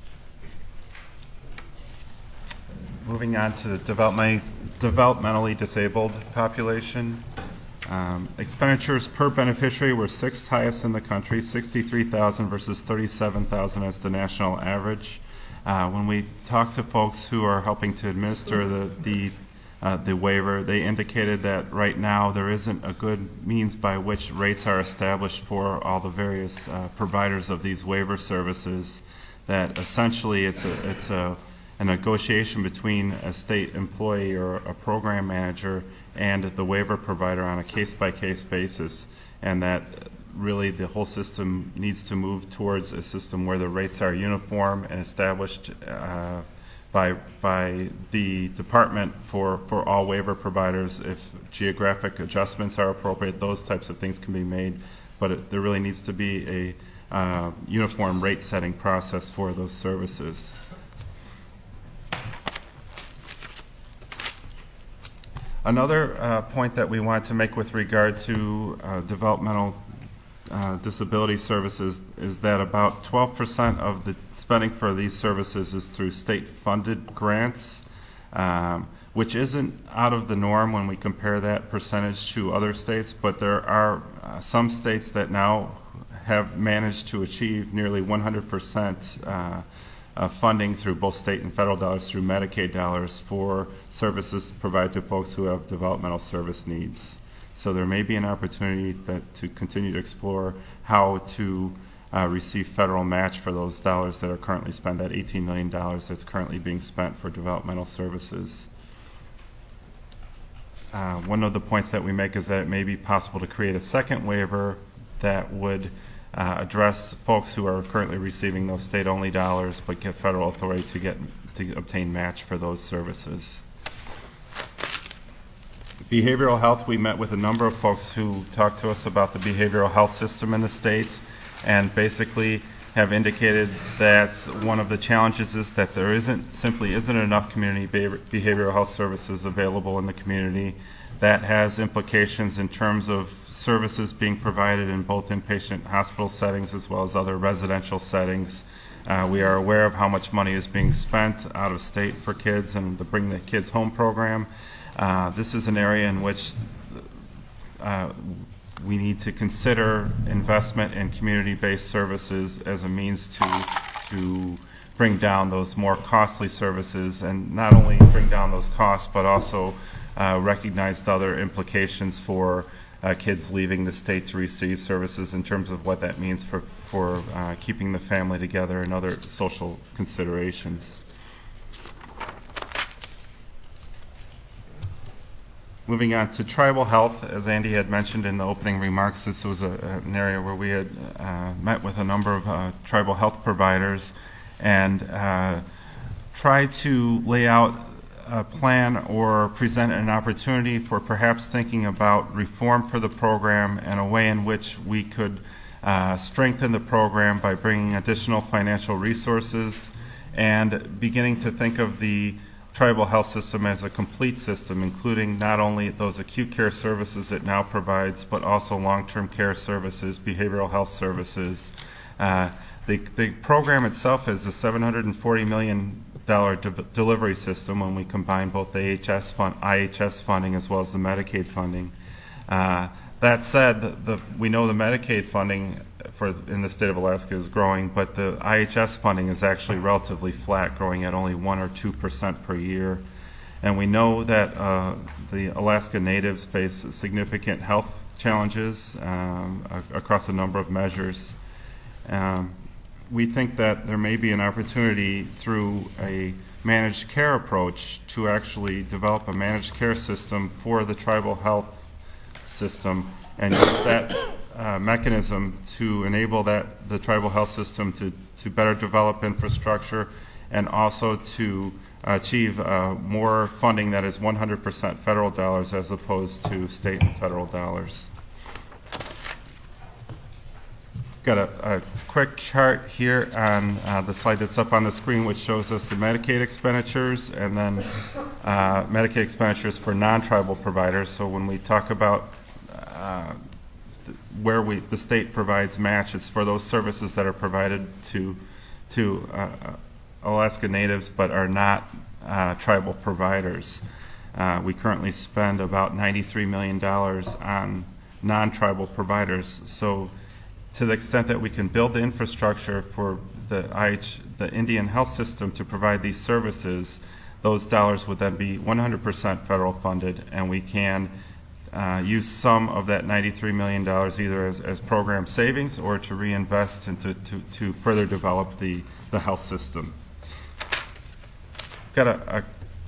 Moving on to the developmentally disabled population. Expenditures per beneficiary were sixth highest in the country, $63,000 versus $37,000 as the national average. When we talk to folks who are helping to administer the waiver, they indicated that right now there isn't a good means by which rates are established for all the various providers of these waiver services, that essentially it's a negotiation between a state employee or a program manager and the waiver provider on a case-by-case basis, and that really the whole system needs to move towards a system where the rates are uniform and established by the department for all waiver providers. If geographic adjustments are appropriate, those types of things can be made, but there really needs to be a uniform rate setting process for those services. Another point that we want to make with regard to developmental disability services is that about 12% of the spending for these services is through state-funded grants. which isn't out of the norm when we compare that percentage to other states, but there are some states that now have managed to achieve nearly 100% funding through both state and federal dollars through Medicaid dollars for services provided to folks who have developmental service needs. So there may be an opportunity to continue to explore how to receive federal match for those dollars that are currently spent, that $18 million that's currently being spent for developmental services. One of the points that we make is that it may be possible to create a second waiver that would address folks who are currently receiving those state-only dollars but get federal authority to obtain match for those services. Behavioral health, we met with a number of folks who talked to us about the behavioral health system in the state and basically have indicated that one of the challenges is that there simply isn't enough community behavioral health services available in the community. That has implications in terms of services being provided in both inpatient hospital settings as well as other residential settings. We are aware of how much money is being spent out of state for kids and the Bring the Kids Home program. This is an area in which we need to consider investment in community-based services as a means to bring down those more costly services, and not only bring down those costs but also recognize the other implications for kids leaving the state to receive services in terms of what that means for keeping the family together and other social considerations. Moving on to tribal health, as Andy had mentioned in the opening remarks, this was an area where we had met with a number of tribal health providers and tried to lay out a plan or present an opportunity for perhaps thinking about reform for the program and a way in which we could strengthen the program by bringing additional financial resources and beginning to think of the tribal health system as a complete system, including not only those acute care services it now provides, but also long-term care services, behavioral health services. The program itself is a $740 million delivery system when we combine both the IHS funding as well as the Medicaid funding. That said, we know the Medicaid funding in the state of Alaska is growing, but the IHS funding is actually relatively flat, growing at only 1 or 2% per year. And we know that the Alaska Natives face significant health challenges across a number of measures. We think that there may be an opportunity through a managed care approach to actually develop a managed care system for the tribal health system and use that mechanism to enable the tribal health system to better develop infrastructure and also to achieve more funding that is 100% federal dollars as opposed to state and federal dollars. Got a quick chart here on the slide that's up on the screen, which shows us the Medicaid expenditures and then Medicaid expenditures for non-tribal providers. So when we talk about where the state provides matches for those services that are provided to Alaska Natives but are not tribal providers. We currently spend about $93 million on non-tribal providers. So to the extent that we can build the infrastructure for the Indian health system to provide these services, those dollars would then be 100% federal funded, and we can use some of that $93 million either as program savings or to reinvest into to further develop the health system. Got a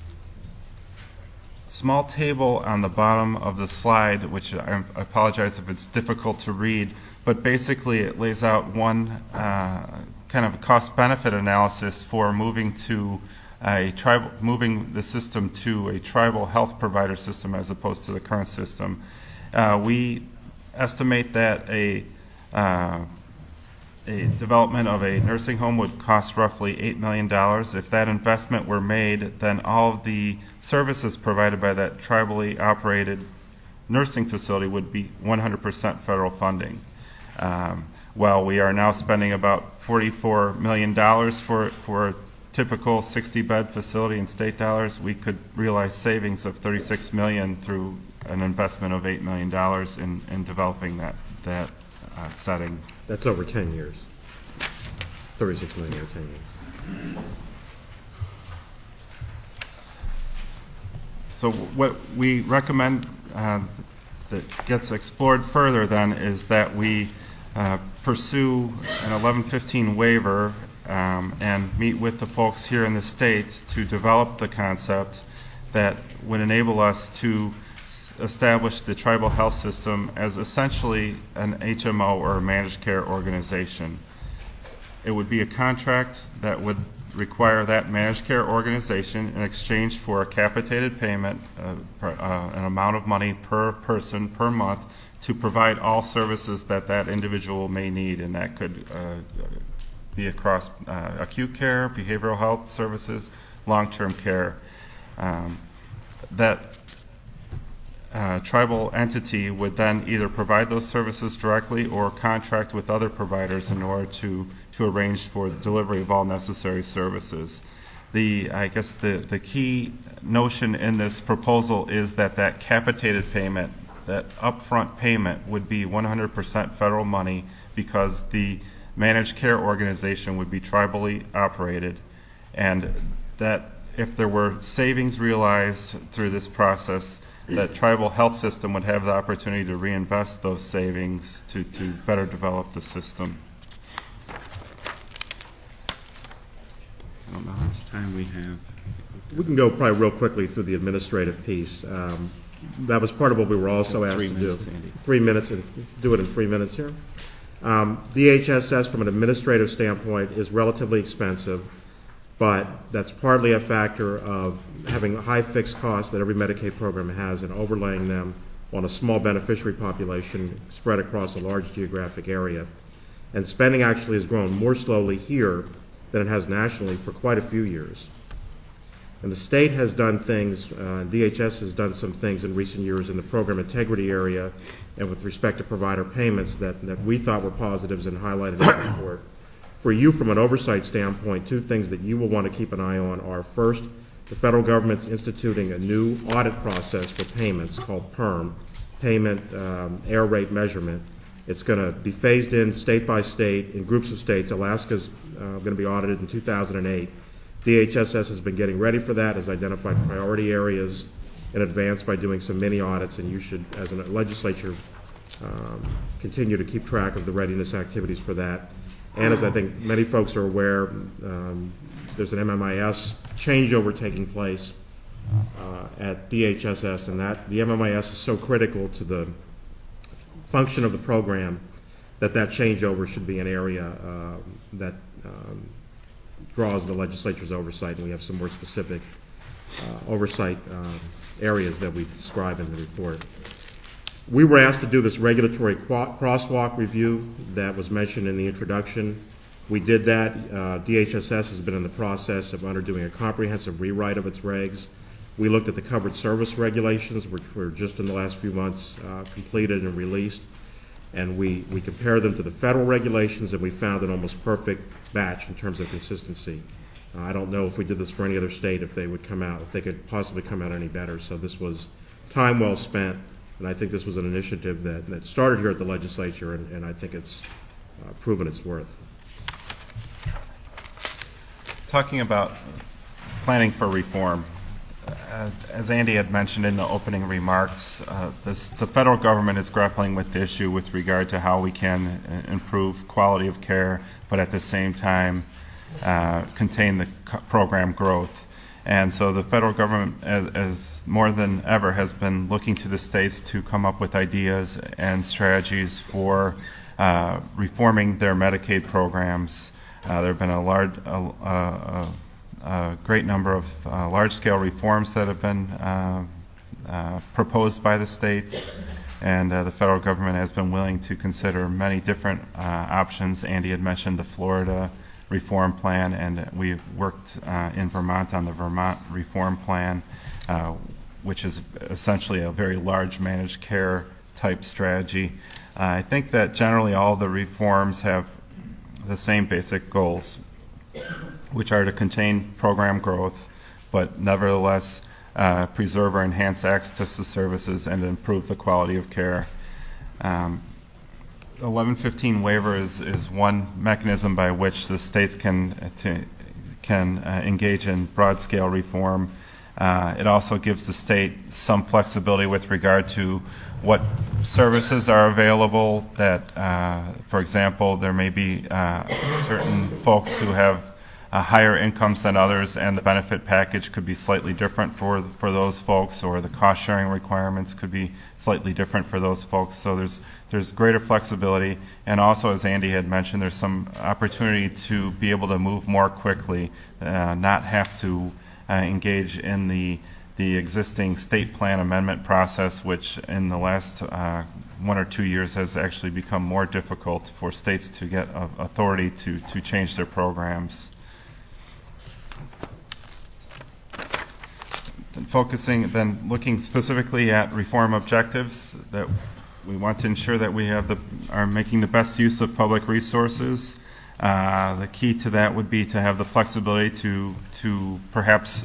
small table on the bottom of the slide, which I apologize if it's difficult to read, but basically it lays out one kind of cost-benefit analysis for moving the system to a tribal health provider system as opposed to the current system. We estimate that a development of a nursing home would cost roughly $8 million. If that investment were made, then all of the services provided by that tribally operated nursing facility would be 100% federal funding. While we are now spending about $44 million for typical 60-bed facility in state dollars, we could realize savings of $36 million through an investment of $8 million in developing that setting. That's over 10 years. 36 million over 10 years. So what we recommend that gets explored further then is that we pursue an 1115 waiver and meet with the folks here in the state to develop the concept that would enable us to establish the tribal health system as essentially an HMO or a managed care organization. It would be a contract that would require that managed care organization in exchange for a capitated payment, an amount of money per person per month to provide all services that that individual may need, and that could be across acute care, behavioral health services, long-term care. That tribal entity would then either provide those services directly or contract with other providers in order to arrange for the delivery of all necessary services. I guess the key notion in this proposal is that capitated payment, that upfront payment, would be 100% federal money because the managed care organization would be tribally operated, and that if there were savings realized through this process, that tribal health system would have the opportunity to reinvest those savings to better develop the system. I don't know how much time we have. We can go probably real quickly through the administrative piece. That was part of what we were also asked to do. 3 minutes, and do it in 3 minutes here. DHSS, from an administrative standpoint, is relatively expensive, but that's partly a factor of having high fixed costs that every Medicaid program has and overlaying them on a small beneficiary population spread across a large geographic area. And spending actually has grown more slowly here than it has nationally for quite a few years. And the state has done things, DHS has done some things in recent years in the program integrity area and with respect to provider payments that we thought were positives and highlighted in the report. For you, from an oversight standpoint, two things that you will want to keep an eye on are, first, the federal government's instituting a new audit process for payments called PERM, Payment Error Rate Measurement. It's going to be phased in state by state in groups of states. Alaska's going to be audited in 2008. DHSS has been getting ready for that, has identified priority areas in advance by doing some mini audits, and you should, as a legislature, continue to keep track of the readiness activities for that. And as I think many folks are aware, there's an MMIS changeover taking place at DHSS, and that the MMIS is so critical to the function of the program that changeover should be an area that draws the legislature's oversight, and we have some more specific oversight areas that we describe in the report. We were asked to do this regulatory crosswalk review that was mentioned in the introduction. We did that. DHSS has been in the process of underdoing a comprehensive rewrite of its regs. We looked at the covered service regulations, which were just in the last few months completed and released, and we compared them to the federal regulations, and we found an almost perfect match in terms of consistency. I don't know if we did this for any other state, if they would come out, if they could possibly come out any better. So this was time well spent, and I think this was an initiative that started here at the legislature, and I think it's proven its worth. Talking about planning for reform, as Andy had mentioned in the opening remarks, the federal government is grappling with the issue with regard to how we can improve quality of care, but at the same time contain the program growth. And so the federal government, as more than ever, has been looking to the states to come up with ideas and strategies for reforming their Medicaid programs. There have been a great number of large-scale reforms that have been proposed by the states, and the federal government has been willing to consider many different options. Andy had mentioned the Florida reform plan, and we worked in Vermont on the Vermont reform plan, which is essentially a very large managed care type strategy. I think that generally all the reforms have the same basic goals. which are to contain program growth, but nevertheless preserve or enhance access to services and improve the quality of care. 1115 waiver is one mechanism by which the states can engage in broad-scale reform. It also gives the state some flexibility with regard to what services are available. That, for example, there may be certain folks who have higher incomes than others, and the benefit package could be slightly different for those folks, or the cost-sharing requirements could be slightly different for those folks. So there's greater flexibility, and also, as Andy had mentioned, there's some opportunity to be able to move more quickly, not have to engage in the existing state plan amendment process, which in the last 1 or 2 years has actually become more difficult for states to get authority to change their programs. Looking specifically at reform objectives, that we want to ensure that we are making the best use of public resources. The key to that would be to have the flexibility to perhaps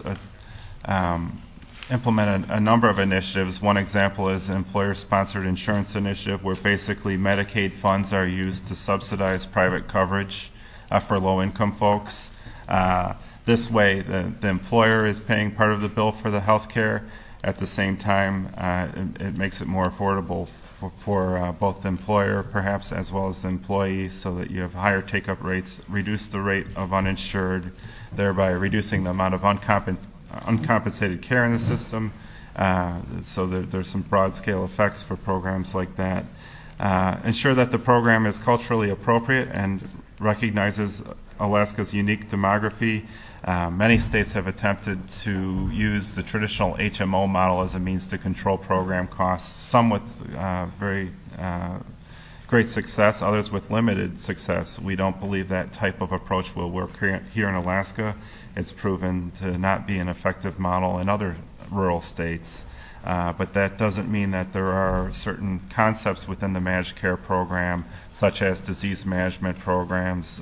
implement a number of initiatives. One example is the employer-sponsored insurance initiative, where basically Medicaid funds are used to subsidize private coverage for low-income folks. This way, the employer is paying part of the bill for the health care. At the same time, it makes it more affordable for both the employer, perhaps, as well as the employee, so that you have higher take-up rates, reduce the rate of uninsured, thereby reducing the amount of uncompensated care in the system. So there's some broad-scale effects for programs like that. Ensure that the program is culturally appropriate and recognizes Alaska's unique demography. Many states have attempted to use the traditional HMO model as a means to control program costs, some with very great success, others with limited success. We don't believe that type of approach will work here in Alaska. It's proven to not be an effective model in other rural states. But that doesn't mean that there are certain concepts within the managed care program, such as disease management programs,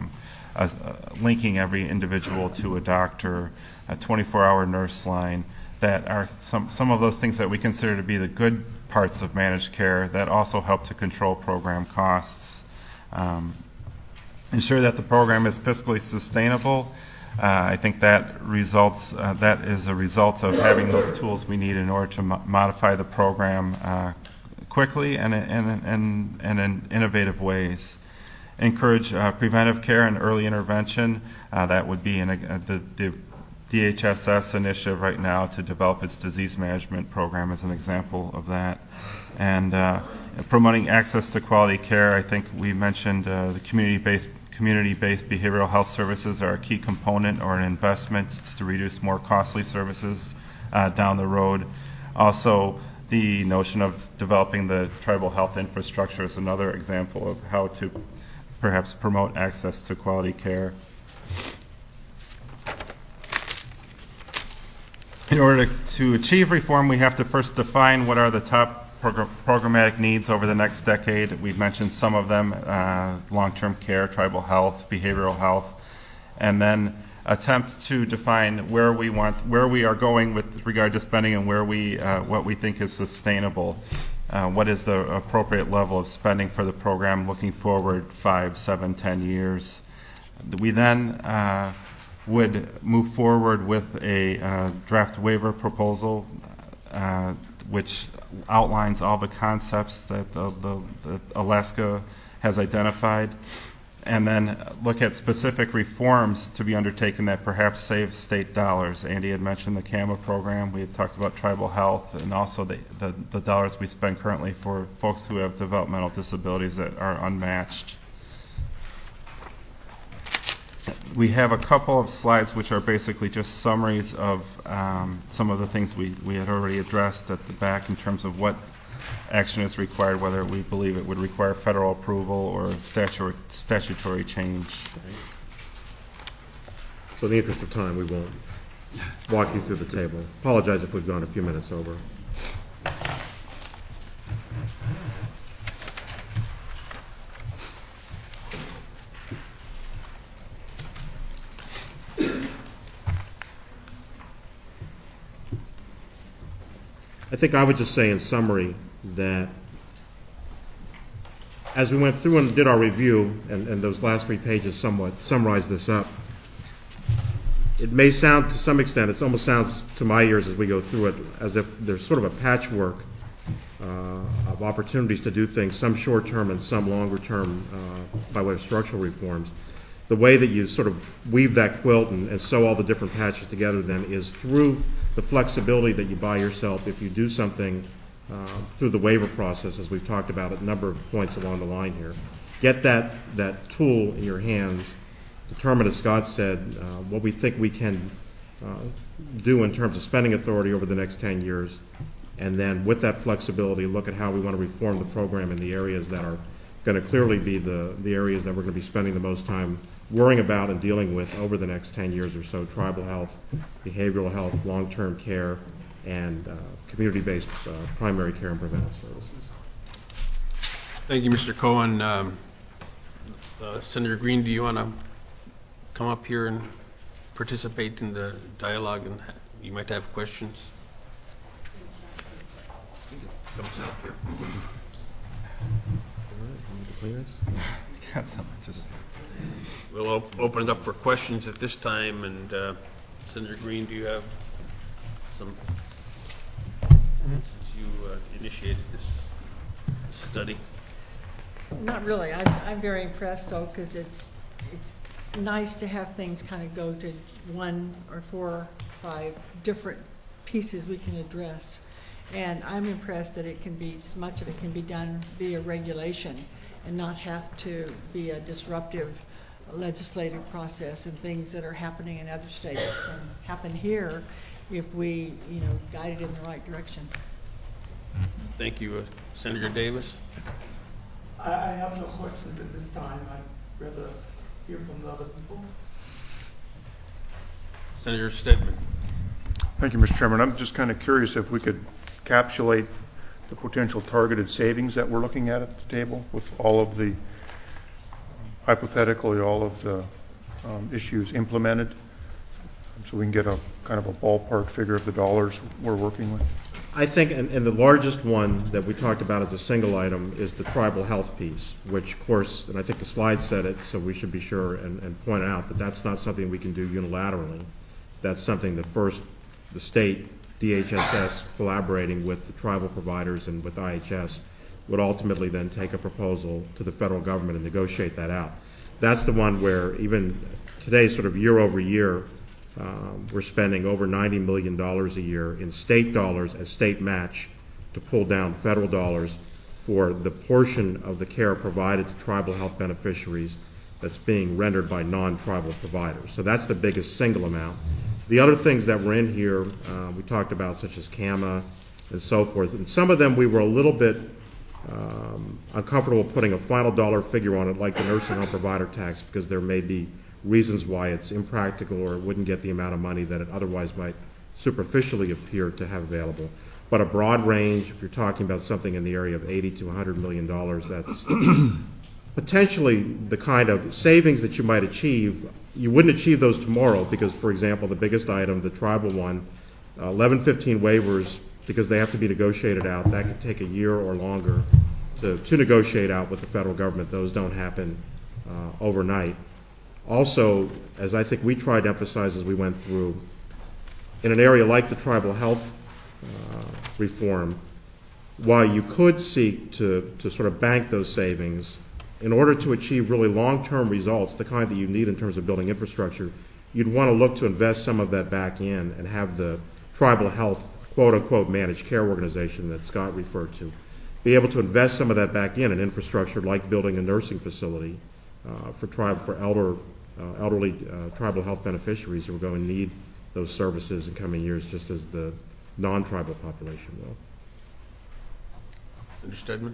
linking every individual to a doctor, a 24-hour nurse line, that are some of those things that we consider to be the good parts of managed care that also help to control program costs. Ensure that the program is fiscally sustainable. I think that is a result of having those tools we need in order to modify the program quickly and in innovative ways. Encourage preventive care and early intervention. That would be the DHSS initiative right now to develop its disease management program as an example of that. And promoting access to quality care. I think we mentioned the community-based behavioral health services are a key component or an investment to reduce more costly services down the road. Also, the notion of developing the tribal health infrastructure is another example of how to perhaps promote access to quality care. In order to achieve reform, we have to first define what are the top programmatic needs over the next decade. We've mentioned some of them: long-term care, tribal health, behavioral health, and then attempt to define where we are going with regard to spending, and what we think is sustainable. What is the appropriate level of spending for the program looking forward 5, 7, 10 years? We then would move forward with a draft waiver proposal, which outlines all the concepts that Alaska has identified, and then look at specific reforms to be undertaken that perhaps save state dollars. Andy had mentioned the CAMA program. We had talked about tribal health, and also the dollars we spend currently for folks who have developmental disabilities that are unmatched. We have a couple of slides which are basically just summaries of some of the things we had already addressed at the back in terms of what action is required, whether we believe it would require federal approval or statutory change. So in the interest of time, we won't walk you through the table. Apologize if we've gone a few minutes over. think I would just say in summary that as we went through and did our review, and those last 3 pages somewhat summarize this up, it may sound to some extent, it almost sounds to my ears as we go through it, as if there's sort of a patchwork of opportunities to do things, some short-term and some longer-term by way of structural reforms. The way that you sort of weave that quilt and sew all the different patches together then is through the flexibility that you buy yourself if you do something through the waiver process, as we've talked about at a number of points along the line here. Get that tool in your hands, determine, as Scott said, what we think we can do in terms of spending authority over the next 10 years, and then with that flexibility, look at how we want to reform the program in the areas that are going to clearly be the areas that we're going to be spending the most time worrying about and dealing with over the next 10 years or so: tribal health, behavioral health, long-term care, and community-based primary care and preventive services. Thank you, Mr. Cohen. Senator Green, do you want to come up here and participate in the dialogue, and you might have questions? Come sit up here. We'll open it up for questions at this time, and Senator Green, do you have some, since you initiated this study? Not really. I'm very impressed, though, because it's nice to have things kind of go to 1 or 4 or 5 different pieces we can address. And I'm impressed that it can be, so much of it can be done via regulation and not have to be a disruptive legislative process, and things that are happening in other states can happen here if we, guide it in the right direction. Thank you. Senator Davis? I have no questions at this time. I'd rather hear from the other people. Senator Stedman? Thank you, Mr. Chairman. I'm just kind of curious if we could encapsulate the potential targeted savings that we're looking at the table with all of the, hypothetically, all of the issues implemented, so we can get a kind of a ballpark figure of the dollars we're working with. I think, and the largest one that we talked about as a single item is the tribal health piece, which, of course, and I think the slide said it, so we should be sure and point out that that's not something we can do unilaterally. That's something that first the state, DHSS, collaborating with the tribal providers and with IHS, would ultimately then take a proposal to the federal government and negotiate that out. That's the one where even today, sort of year over year, we're spending over $90 million a year in state dollars as state match to pull down federal dollars for the portion of the care provided to tribal health beneficiaries that's being rendered by non-tribal providers. So that's the biggest single amount. The other things that were in here, we talked about, such as CAMA and so forth, and some of them we were a little bit uncomfortable putting a final dollar figure on it, like the nursing home provider tax, because there may be reasons why it's impractical or it wouldn't get the amount of money that it otherwise might superficially appear to have available. But a broad range, if you're talking about something in the area of $80 to $100 million, that's potentially the kind of savings that you might achieve. You wouldn't achieve those tomorrow because, for example, the biggest item, the tribal one, 1115 waivers, because they have to be negotiated out, that could take a year or longer to negotiate out with the federal government. Those don't happen overnight. Also, as I think we tried to emphasize as we went through, in an area like the tribal health reform, while you could seek to sort of bank those savings, in order to achieve really long-term results, the kind that you need in terms of building infrastructure, you'd want to look to invest some of that back in and have the tribal health, quote-unquote, managed care organization that Scott referred to, be able to invest some of that back in infrastructure like building a nursing facility for elderly tribal health beneficiaries who are going to need those services in coming years, just as the non-tribal population will. Senator Stedman?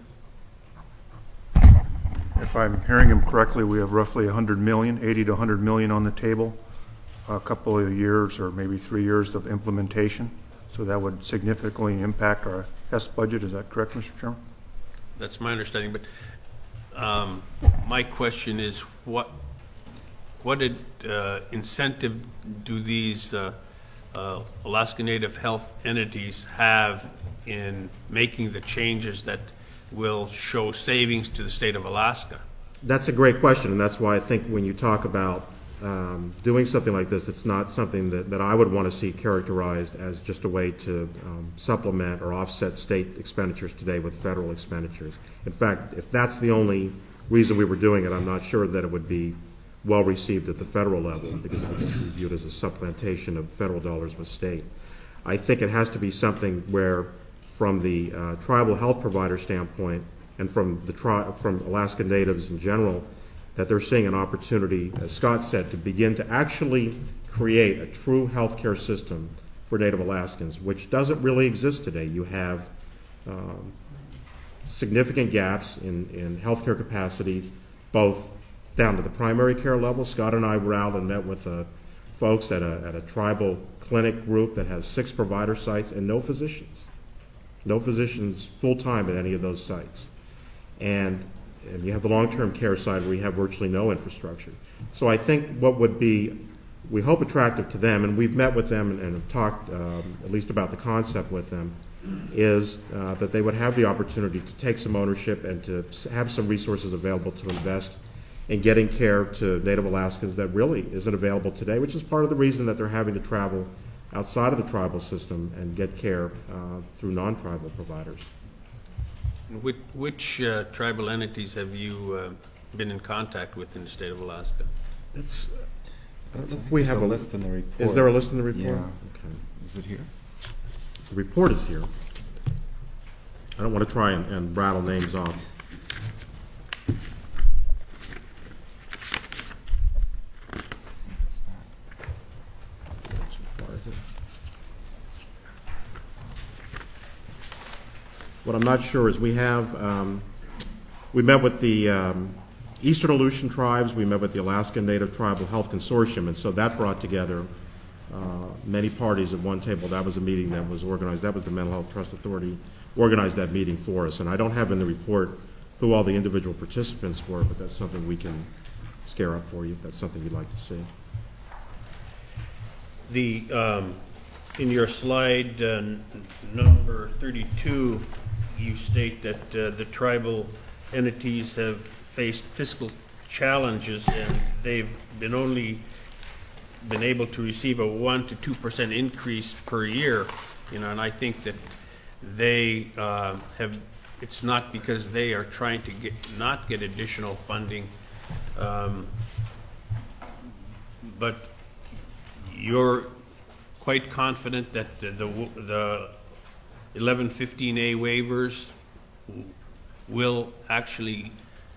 If I'm hearing him correctly, we have roughly 100 million, 80 to 100 million on the table, a couple of years or maybe 3 years of implementation. So that would significantly impact our HES budget. Is that correct, Mr. Chairman? That's my understanding, but my question is what incentive do these Alaska Native health entities have in making the changes that will show savings to the state of Alaska? That's a great question, and that's why I think when you talk about doing something like this, it's not something that I would want to see characterized as just a way to supplement or offset state expenditures today with federal expenditures. In fact, if that's the only reason we were doing it, I'm not sure that it would be well received at the federal level, because it would just be viewed as a supplementation of federal dollars with state. I think it has to be something where, from the tribal health provider standpoint, and from Alaska Natives in general, that they're seeing an opportunity, as Scott said, to begin to actually create a true healthcare system for Native Alaskans, which doesn't really exist today. You have significant gaps in healthcare capacity, both down to the primary care level. Scott and I were out and met with folks at a tribal clinic group that has 6 provider sites and no physicians. No physicians full-time at any of those sites. And you have the long-term care side where you have virtually no infrastructure. So I think what would be, we hope, attractive to them, and we've met with them and have talked at least about the concept with them, is that they would have the opportunity to take some ownership and to have some resources available to invest in getting care to Native Alaskans that really isn't available today, which is part of the reason that they're having to travel outside of the tribal system and get care through non-tribal providers. Which tribal entities have you been in contact with in the state of Alaska? We have a list in the report. Is there a list in the report? Yeah. Okay. Is it here? The report is here. I don't want to try and rattle names off. What I'm not sure is we met with the Eastern Aleutian tribes, we met with the Alaska Native Tribal Health Consortium, and so that brought together many parties at one table. That was a meeting that was organized. That was the Mental Health Trust Authority organized that meeting for us. And I don't have in the report who all the individual participants were, but that's something we can scare up for you if that's something you'd like to see. In your slide number 32, you state that the tribal entities have faced fiscal challenges and they've only been able to receive a 1% to 2% increase per year. And I think that they have. It's not because they are trying to not get additional funding, but you're quite confident that the 1115A waivers will actually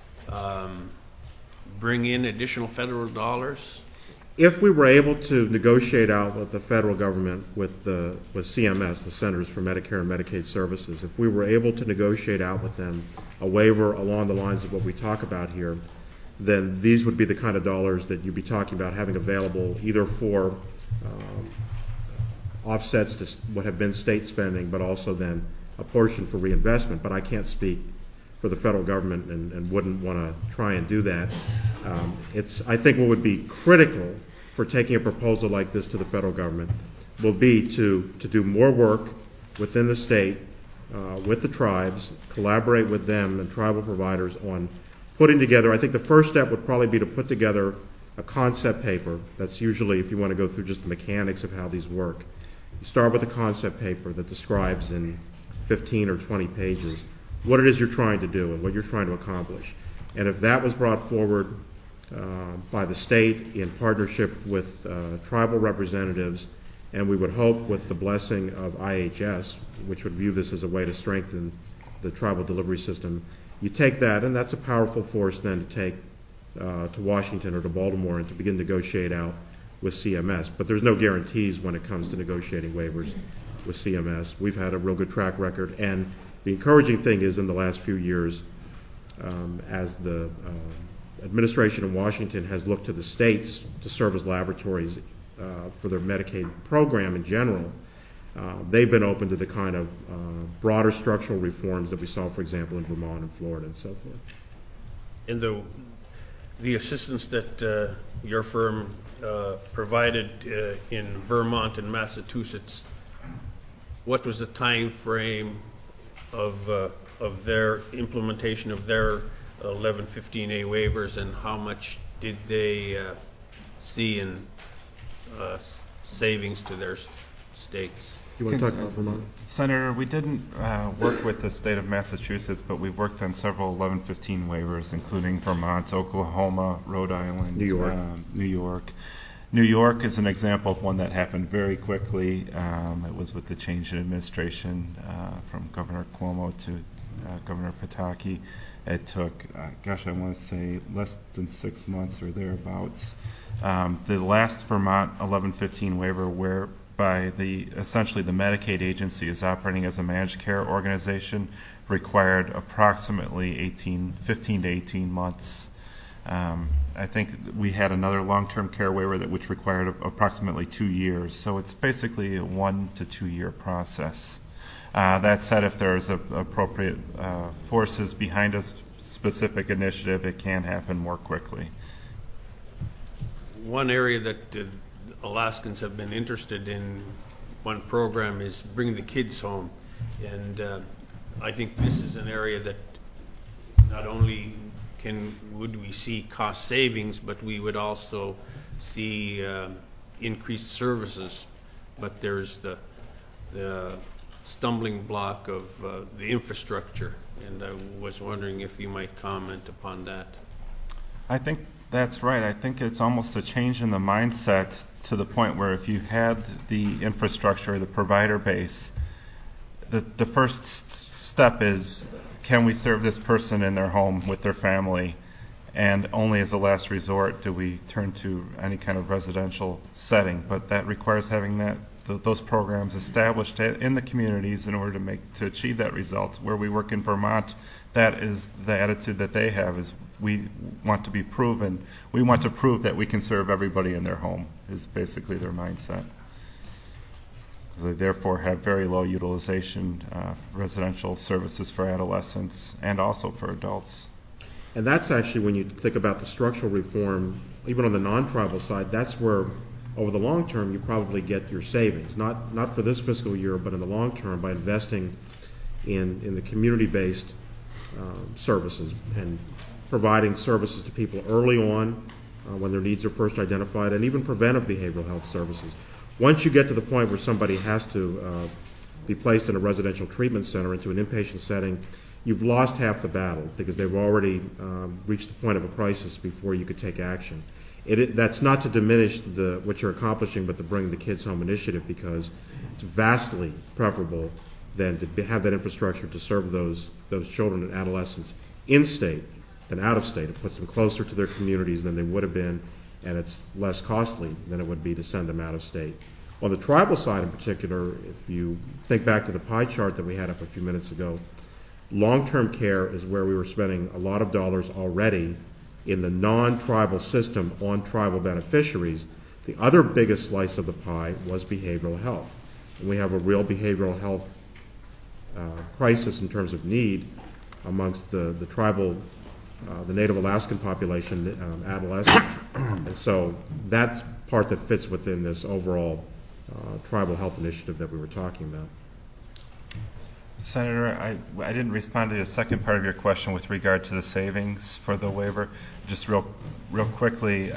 bring in additional federal dollars? If we were able to negotiate out with the federal government, with CMS, the Centers for Medicare and Medicaid Services, if we were able to negotiate out with them a waiver along the lines of what we talk about here, then these would be the kind of dollars that you'd be talking about having available either for offsets to what have been state spending, but also then a portion for reinvestment. But I can't speak for the federal government and wouldn't want to try and do that. I think what would be critical for taking a proposal like this to the federal government will be to do more work within the state with the tribes, collaborate with them and tribal providers on putting together. I think the first step would probably be to put together a concept paper. That's usually, if you want to go through just the mechanics of how these work, you start with a concept paper that describes in 15 or 20 pages what it is you're trying to do and what you're trying to accomplish. And if that was brought forward by the state in partnership with tribal representatives, and we would hope with the blessing of IHS, which would view this as a way to strengthen the tribal delivery system, you take that, and that's a powerful force then to take to Washington or to Baltimore and to begin to negotiate out with CMS. But there's no guarantees when it comes to negotiating waivers with CMS. We've had a real good track record, and the encouraging thing is in the last few years, as the administration in Washington has looked to the states to serve as laboratories for their Medicaid program in general, they've been open to the kind of broader structural reforms that we saw, for example, in Vermont and Florida and so forth. And the assistance that your firm provided in Vermont and Massachusetts, what was the time frame of their implementation of their 1115A waivers, and how much did they see in savings to their states? You want to talk about Vermont? Senator, we didn't work with the state of Massachusetts, but we've worked on several 1115 waivers, including Vermont, Oklahoma, Rhode Island, New York. New York. New York is an example of one that happened very quickly. It was with the change in administration from Governor Cuomo to Governor Pataki. It took, gosh, I want to say less than 6 months or thereabouts. The last Vermont 1115 waiver, whereby essentially the Medicaid agency is operating as a managed care organization, required approximately 15 to 18 months. I think we had another long-term care waiver which required approximately 2 years. So it's basically a 1 to 2 year process. That said, if there's appropriate forces behind a specific initiative, it can happen more quickly. One area that Alaskans have been interested in, one program, is Bring the Kids Home. And I think this is an area that not only would we see cost savings, but we would also see increased services. But there's the stumbling block of the infrastructure, and I was wondering if you might comment upon that. I think that's right. I think it's almost a change in the mindset to the point where if you had the infrastructure, the provider base, the first step is, can we serve this person in their home with their family? And only as a last resort do we turn to any kind of residential setting. But that requires having those programs established in the communities in order to achieve that result. Where we work in Vermont, that is the attitude that they have, is we want to be proven. We want to prove that we can serve everybody in their home, is basically their mindset. They therefore have very low utilization residential services for adolescents and also for adults. And that's actually, when you think about the structural reform, even on the non-tribal side, that's where, over the long term, you probably get your savings. Not for this fiscal year, but in the long term, by investing in the community-based services and providing services to people early on when their needs are first identified, and even preventive behavioral health services. Once you get to the point where somebody has to be placed in a residential treatment center, into an inpatient setting, you've lost half the battle because they've already reached the point of a crisis before you could take action. That's not to diminish what you're accomplishing, but to bring the Kids Home initiative, because it's vastly preferable than to have that infrastructure to serve those children and adolescents in-state than out-of-state. It puts them closer to their communities than they would have been, and it's less costly than it would be to send them out-of-state. On the tribal side in particular, if you think back to the pie chart that we had up a few minutes ago, long-term care is where we were spending a lot of dollars already in the non-tribal system on tribal beneficiaries. The other biggest slice of the pie was behavioral health. And we have a real behavioral health crisis in terms of need amongst the tribal, the Native Alaskan population, adolescents. And so that's part that fits within this overall tribal health initiative that we were talking about. Senator, I didn't respond to the second part of your question with regard to the savings for the waiver. Just real quickly,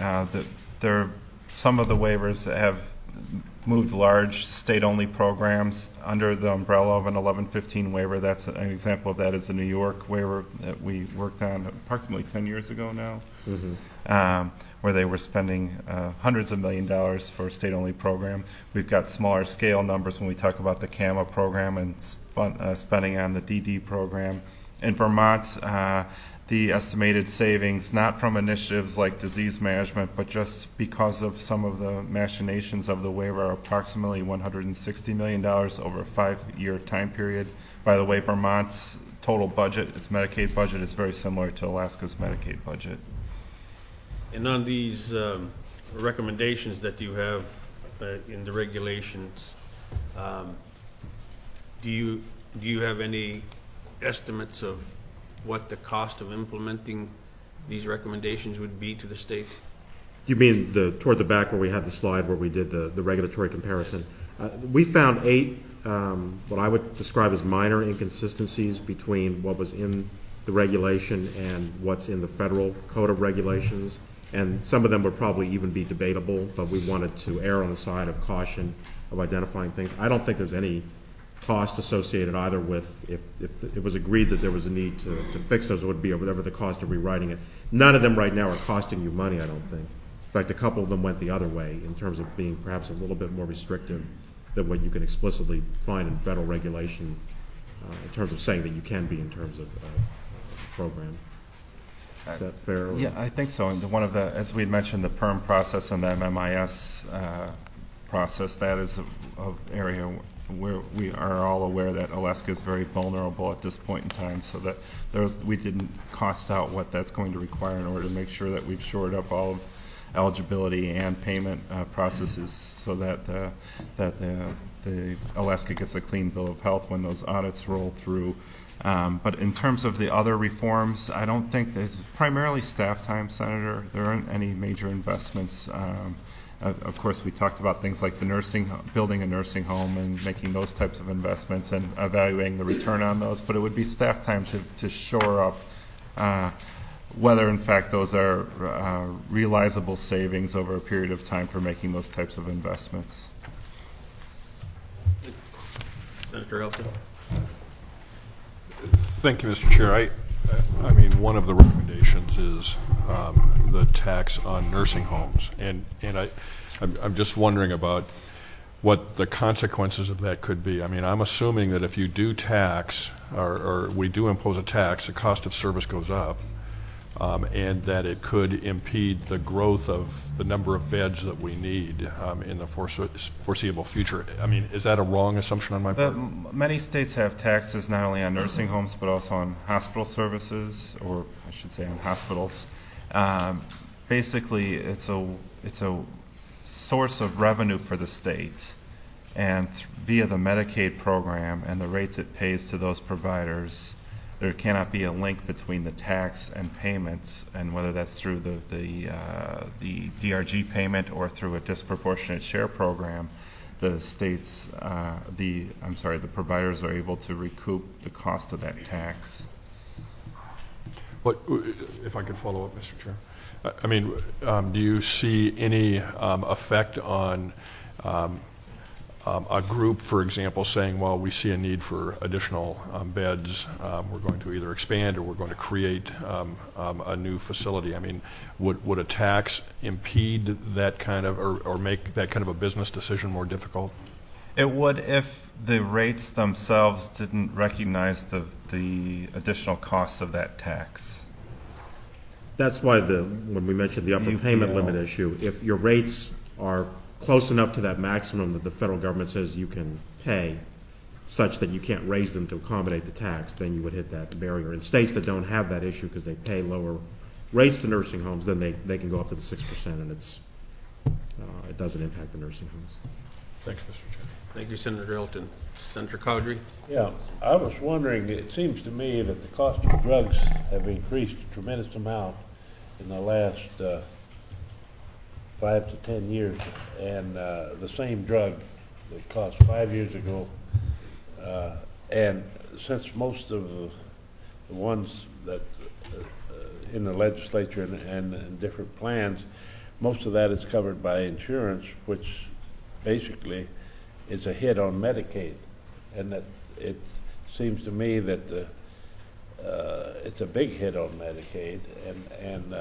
some of the waivers have moved large state-only programs under the umbrella of an 1115 waiver. That's an example of that is the New York waiver that we worked on approximately 10 years ago now, where they were spending hundreds of $millions for a state-only program. We've got smaller scale numbers when we talk about the CAMA program and spending on the DD program. In Vermont, the estimated savings, not from initiatives like disease management, but just because of some of the machinations of the waiver, are approximately $160 million over a 5-year time period. By the way, Vermont's total budget, its Medicaid budget, is very similar to Alaska's Medicaid budget. And on these recommendations that you have in the regulations, do you have any estimates of what the cost of implementing these recommendations would be to the state? You mean toward the back where we had the slide where we did the regulatory comparison? We found 8 what I would describe as minor inconsistencies between what was in the regulation and what's in the federal code of regulations. And some of them would probably even be debatable, but we wanted to err on the side of caution of identifying things. I don't think there's any cost associated either with, if it was agreed that there was a need to fix those, it would be whatever the cost of rewriting it. None of them right now are costing you money, I don't think. In fact, a couple of them went the other way in terms of being perhaps a little bit more restrictive than what you can explicitly find in federal regulation in terms of saying that you can be in terms of program. Is that fair? Or? Yeah, I think so. And one of the, as we mentioned, the PERM process and the MMIS process, that is an area where we are all aware that Alaska is very vulnerable at this point in time, so that we didn't cost out what that's going to require in order to make sure that we've shored up all of eligibility and payment processes so that the Alaska gets a clean bill of health when those audits roll through. But in terms of the other reforms, I don't think there's primarily staff time, Senator. There aren't any major investments. Of course, we talked about things like the building a nursing home and making those types of investments and evaluating the return on those. But it would be staff time to shore up whether, in fact, those are realizable savings over a period of time for making those types of investments. Senator Elton. Thank you, Mr. Chair. I mean, one of the recommendations is the tax on nursing homes, and I'm just wondering about what the consequences of that could be. I mean, I'm assuming that if you do tax, or we do impose a tax, the cost of service goes up, and that it could impede the growth of the number of beds that we need in the foreseeable future. I mean, is that a wrong assumption on my part? Many states have taxes not only on nursing homes but also on hospital services, or I should say on hospitals. Basically, it's a source of revenue for the states, and via the Medicaid program and the rates it pays to those providers, there cannot be a link between the tax and payments, and whether that's through the DRG payment or through a disproportionate share program, the states, the providers are able to recoup the cost of that tax. But if I could follow up, Mr. Chair. I mean, do you see any effect on a group, for example, saying, well, we see a need for additional beds, we're going to either expand or we're going to create a new facility? I mean, would a tax impede that kind of, or make that kind of a business decision more difficult? It would if the rates themselves didn't recognize the additional costs of that tax. That's why when we mentioned the upper payment limit issue, if your rates are close enough to that maximum that the federal government says you can pay, such that you can't raise them to accommodate the tax, then you would hit that barrier. In states that don't have that issue because they pay lower rates to nursing homes, then they can go up to the 6%, and it doesn't impact the nursing homes. Thanks, Mr. Chair. Thank you, Senator Elton. Senator Cowdery. Yeah, I was wondering, it seems to me that the cost of drugs have increased a tremendous amount in the last 5 to 10 years, and the same drug that cost 5 years ago, and since most of the ones that in the legislature and different plans, most of that is covered by insurance, which basically is a hit on Medicaid, and that it seems to me that it's a big hit on Medicaid, and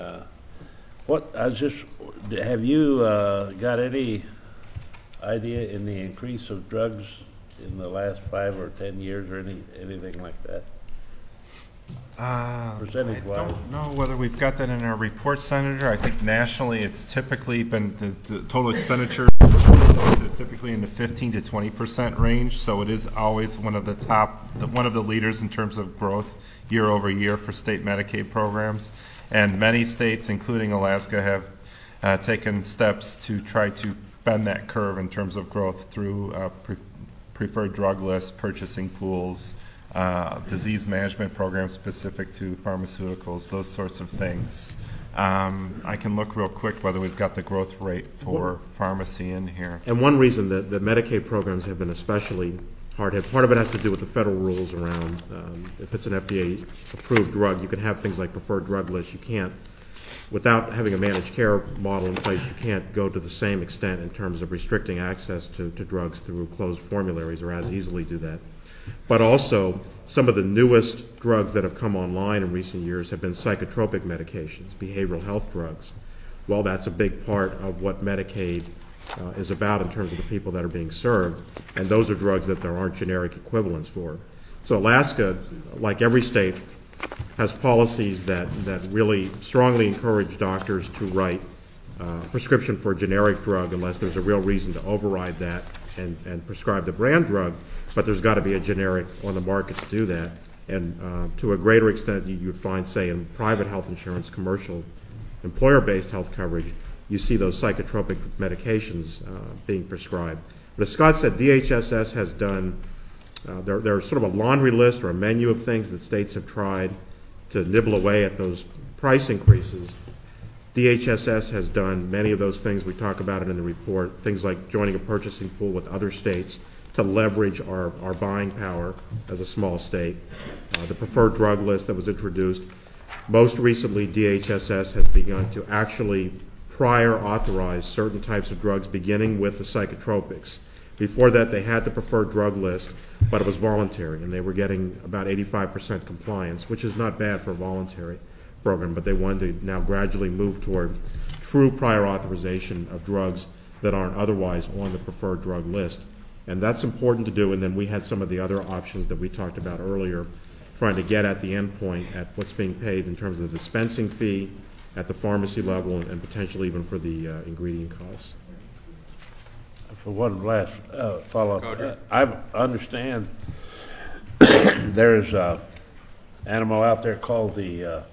have you got any idea in the increase of drugs in the last 5 or 10 years or anything like that? Percentage-wise? I don't know whether we've got that in our report, Senator. I think nationally it's typically been the total expenditure is typically in the 15 to 20% range, so it is always one of the leaders in terms of growth year over year for state Medicaid programs. And many states, including Alaska, have taken steps to try to bend that curve in terms of growth through preferred drug lists, purchasing pools, disease management programs specific to pharmaceuticals, those sorts of things. I can look real quick whether we've got the growth rate for pharmacy in here. And one reason that the Medicaid programs have been especially hard hit, part of it has to do with the federal rules around if it's an FDA-approved drug, you can have things like preferred drug lists. You can't, without having a managed care model in place, you can't go to the same extent in terms of restricting access to drugs through closed formularies or as easily do that. But also, some of the newest drugs that have come online in recent years have been psychotropic medications, behavioral health drugs. Well, that's a big part of what Medicaid is about in terms of the people that are being served, and those are drugs that there aren't generic equivalents for. So Alaska, like every state, has policies that really strongly encourage doctors to write a prescription for a generic drug unless there's a real reason to override that and prescribe the brand drug, but there's got to be a generic on the market to do that. And to a greater extent, you'd find, say, in private health insurance, commercial, employer-based health coverage, you see those psychotropic medications being prescribed. But as Scott said, DHSS has done, there's sort of a laundry list or a menu of things that states have tried to nibble away at those price increases. DHSS has done many of those things. We talk about it in the report, things like joining a purchasing pool with other states to leverage our buying power as a small state. The preferred drug list that was introduced. Most recently, DHSS has begun to actually prior authorize certain types of drugs, beginning with the psychotropics. Before that, they had the preferred drug list, but it was voluntary, and they were getting about 85% compliance, which is not bad for a voluntary program, but they wanted to now gradually move toward true prior authorization of drugs that aren't otherwise on the preferred drug list. And that's important to do, and then we had some of the other options that we talked about earlier, trying to get at the end point at what's being paid in terms of the dispensing fee at the pharmacy level and potentially even for the ingredient costs. For one last follow-up, I understand there's an animal out there called the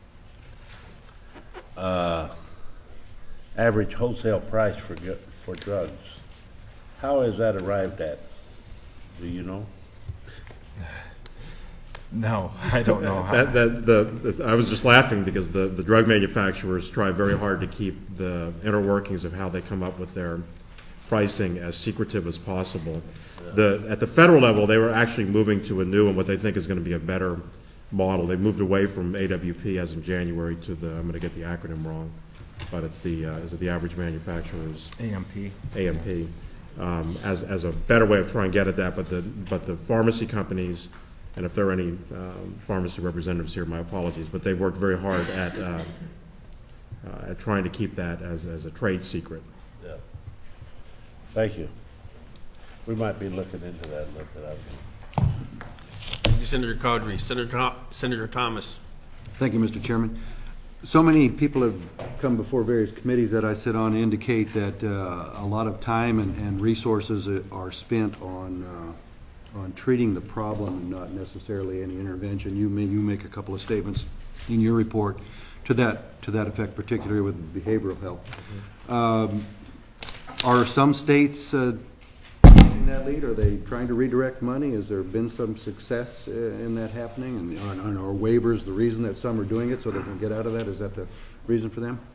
average wholesale price for drugs. How is that arrived at? Do you know? No, I don't know how. I was just laughing because the drug manufacturers try very hard to keep the inner workings of how they come up with their pricing as secretive as possible. At the federal level, they were actually moving to a new and what they think is going to be a better model. They moved away from AWP as of January to the, I'm going to get the acronym wrong, but it's the, is it the average manufacturer's? AMP. AMP. As a better way of trying to get at that, but the pharmacy companies, and if there are any pharmacy representatives here, my apologies, but they worked very hard at trying to keep that as a trade secret. Yeah. Thank you. We might be looking into that a little bit. Thank you, Senator Caudry. Senator Thomas. Thank you, Mr. Chairman. So many people have come before various committees that I sit on indicate that a lot of time and resources are spent on treating the problem and not necessarily any intervention. You make a couple of statements in your report to that effect, particularly with behavioral health. Are some states in that lead? Are they trying to redirect money? Has there been some success in that happening? And are waivers the reason that some are doing it so they can get out of that? Is that the reason for them?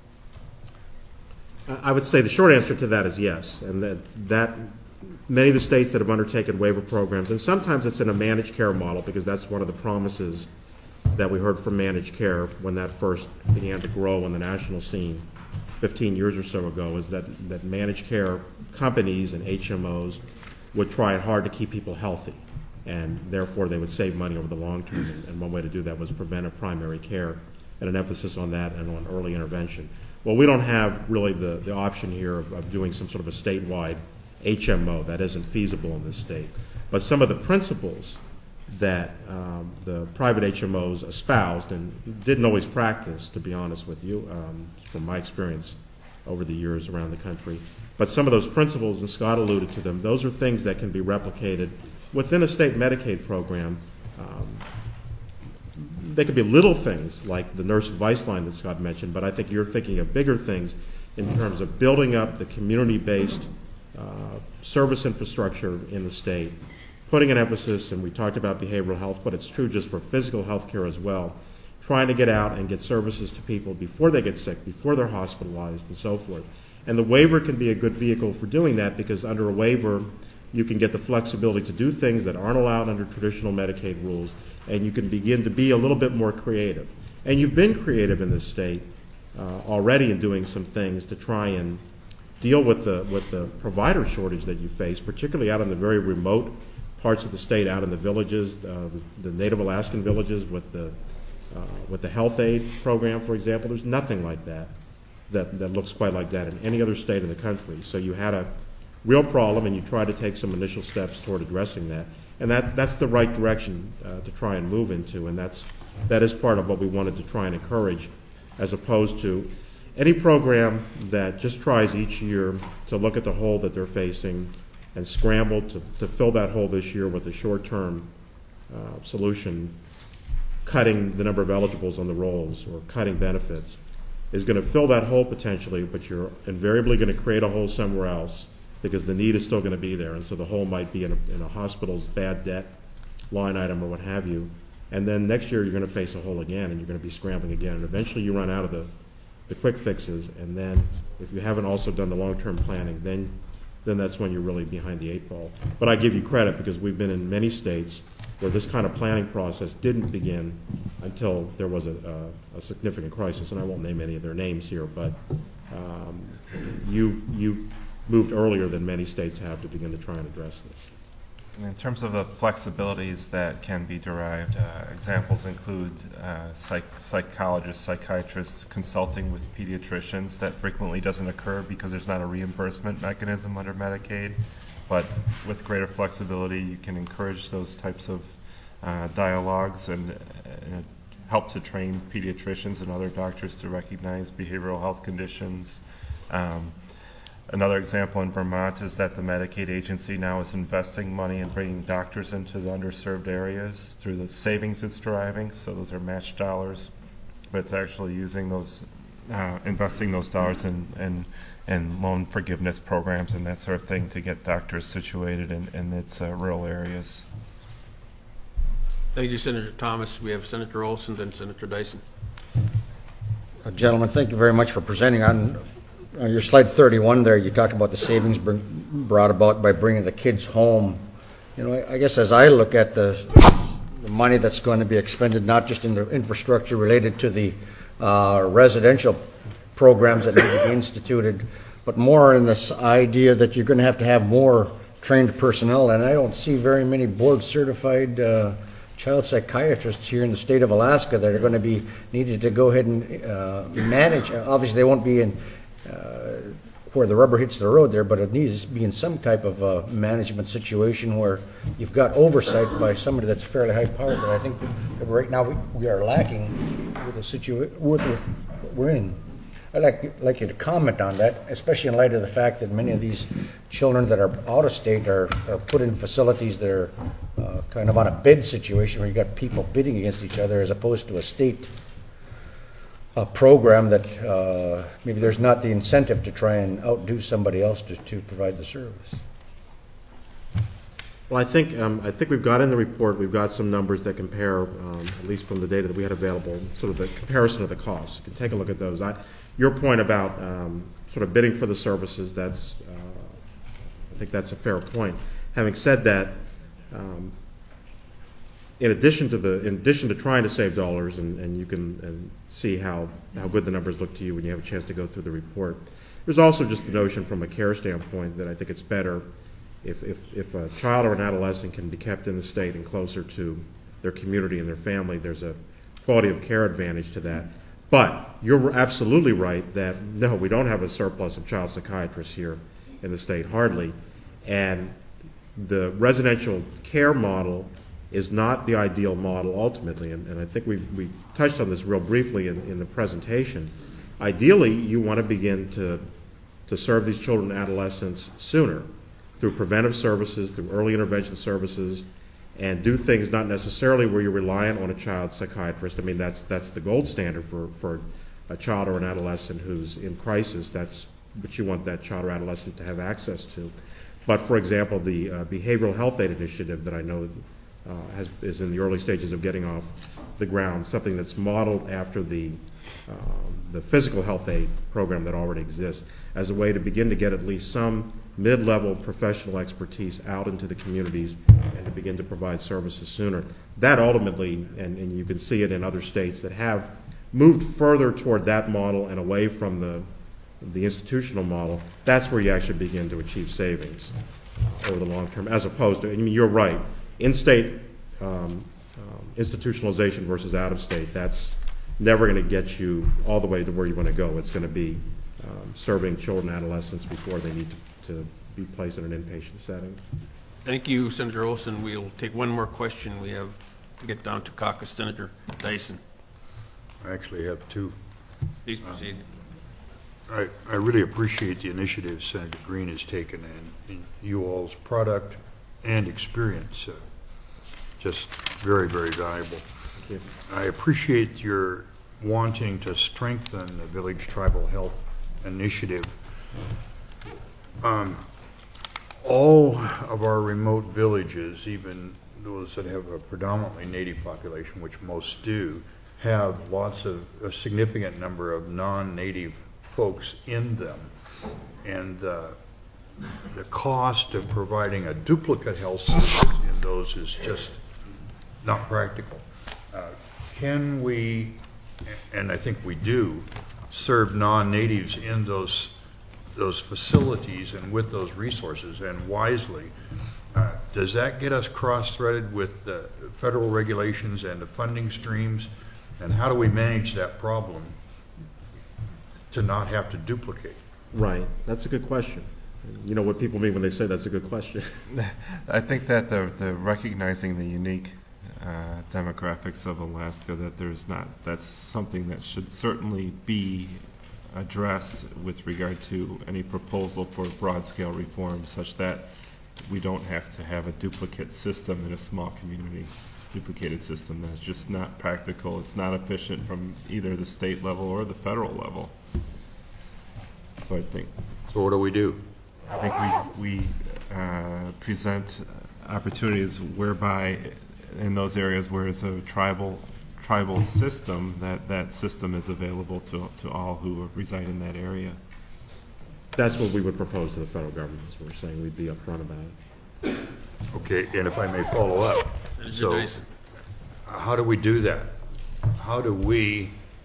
I would say the short answer to that is yes, and that many of the states that have undertaken waiver programs, and sometimes it's in a managed care model because that's one of the promises that we heard from managed care when that first began to grow on the national scene 15 years or so ago, is that managed care companies and HMOs would try hard to keep people healthy, and therefore they would save money over the long term, and one way to do that was preventive primary care and an emphasis on that and on early intervention. Well, we don't have really the option here of doing some sort of a statewide HMO. That isn't feasible in this state. But some of the principles that the private HMOs espoused and didn't always practice, to be honest with you, from my experience over the years around the country. But some of those principles, and Scott alluded to them, those are things that can be replicated within a state Medicaid program. They could be little things like the nurse advice line that Scott mentioned, but I think you're thinking of bigger things in terms of building up the community-based service infrastructure in the state, putting an emphasis, and we talked about behavioral health, but it's true just for physical health care as well, trying to get out and get services to people before they get sick, before they're hospitalized, and so forth. And the waiver can be a good vehicle for doing that, because under a waiver, you can get the flexibility to do things that aren't allowed under traditional Medicaid rules, and you can begin to be a little bit more creative. And you've been creative in this state already in doing some things to try and deal with the provider shortage that you face, particularly out in the very remote parts of the state, out in the villages, the Native Alaskan villages with the health aid program, for example. There's nothing like that looks quite like that in any other state in the country. So you had a real problem, and you tried to take some initial steps toward addressing that. And that's the right direction to try and move into, and that is part of what we wanted to try and encourage, as opposed to any program that just tries each year to look at the hole that they're facing and scramble to fill that hole this year with a short-term solution, cutting the number of eligibles on the rolls or cutting benefits, is going to fill that hole potentially, but you're invariably going to create a hole somewhere else, because the need is still going to be there. And so the hole might be in a hospital's bad debt line item or what have you. And then next year you're going to face a hole again, and you're going to be scrambling again. And eventually you run out of the quick fixes. And then if you haven't also done the long-term planning, then that's when you're really behind the eight ball. But I give you credit, because we've been in many states where this kind of planning process didn't begin until there was a significant crisis. And I won't name any of their names here, but you've moved earlier than many states have to begin to try and address this. In terms of the flexibilities that can be derived, examples include psychologists, psychiatrists consulting with pediatricians. That frequently doesn't occur because there's not a reimbursement mechanism under Medicaid. But with greater flexibility, you can encourage those types of dialogues and help to train pediatricians and other doctors to recognize behavioral health conditions. Another example in Vermont is that the Medicaid agency now is investing money in bringing doctors into the underserved areas through the savings it's deriving. So those are matched dollars, but it's actually using those, investing those dollars in loan forgiveness programs and that sort of thing to get doctors situated in its rural areas. Thank you, Senator Thomas. We have Senator Olson, then Senator Dyson. Gentlemen, thank you very much for presenting. On your slide 31 there, you talk about the savings brought about by bringing the kids home. You know, I guess as I look at the money that's going to be expended, not just in the infrastructure related to the residential programs that need to be instituted, but more in this idea that you're going to have more trained personnel. And I don't see very many board-certified child psychiatrists here in the state of Alaska that are going to be needed to go ahead and manage. Obviously, they won't be in where the rubber hits the road there, but it needs to be in some type of management situation where you've got oversight by somebody that's fairly high powered. But I think that right now we are lacking with the situation we're in. I'd like you to comment on that, especially in light of the fact that many of these children that are out of state are put in facilities that are kind of on a bid situation where you got people bidding against each other, as opposed to a state program that maybe there's not the incentive to try and outdo somebody else to provide the service. Well, I think we've got in the report, we've got some numbers that compare, at least from the data that we had available, sort of the comparison of the costs. You can take a look at those. Your point about sort of bidding for the services, I think that's a fair point. Having said that, in addition to trying to save dollars, and you can see how good the numbers look to you when you have a chance to go through the report, there's also just the notion from a care standpoint that I think it's better if a child or an adolescent can be kept in the state and closer to their community and their family. There's a quality of care advantage to that. But you're absolutely right that, no, we don't have a surplus of child psychiatrists here in the state, hardly. And the residential care model is not the ideal model ultimately. And I think we touched on this real briefly in the presentation. Ideally, you want to begin to serve these children and adolescents sooner through preventive services, through early intervention services, and do things not necessarily where you're reliant on a child psychiatrist. I mean, that's the gold standard for a child or an adolescent who's in crisis. That's what you want that child or adolescent to have access to. But, for example, the Behavioral Health Aid Initiative that I know is in the early stages of getting off the ground, something that's modeled after the physical health aid program that already exists, as a way to begin to get at least some mid-level professional expertise out into the communities and to begin to provide services sooner. That ultimately, and you can see it in other states that have moved further toward that model and away from the institutional model, that's where you actually begin to achieve savings over the long term, as opposed to, I mean, you're right, in-state institutionalization versus out-of-state, that's never going to get you all the way to where you want to go. It's going to be serving children and adolescents before they need to be placed in an inpatient setting. Thank you, Senator Olson. We'll take one more question. We have to get down to caucus. Senator Dyson. I actually have two. Please proceed. I really appreciate the initiative Senator Green has taken and you all's product and experience. Just very, very valuable. Thank you. I appreciate your wanting to strengthen the Village Tribal Health Initiative. All of our remote villages, even those that have a predominantly native population, which most do, have a significant number of non-native folks in them. And the cost of providing a duplicate health service in those is just not practical. Can we, and I think we do, serve non-natives in those facilities and with those resources and wisely? Does that get us cross-threaded with the federal regulations and the funding streams? And how do we manage that problem to not have to duplicate? Right. That's a good question. You know what people mean when they say that's a good question. I think that the recognizing the unique demographics of Alaska, that's something that should certainly be addressed with regard to any proposal for broad-scale reform, such that we don't have to have a duplicate system in a small community. Duplicated system that's just not practical. It's not efficient from either the state level or the federal level. So I think. So what do we do? I think we present opportunities whereby, in those areas where it's a tribal system, that system is available to all who reside in that area. That's what we would propose to the federal government, as we're saying we'd be upfront about it. Okay, and if I may follow up. So, how do we do that? How do we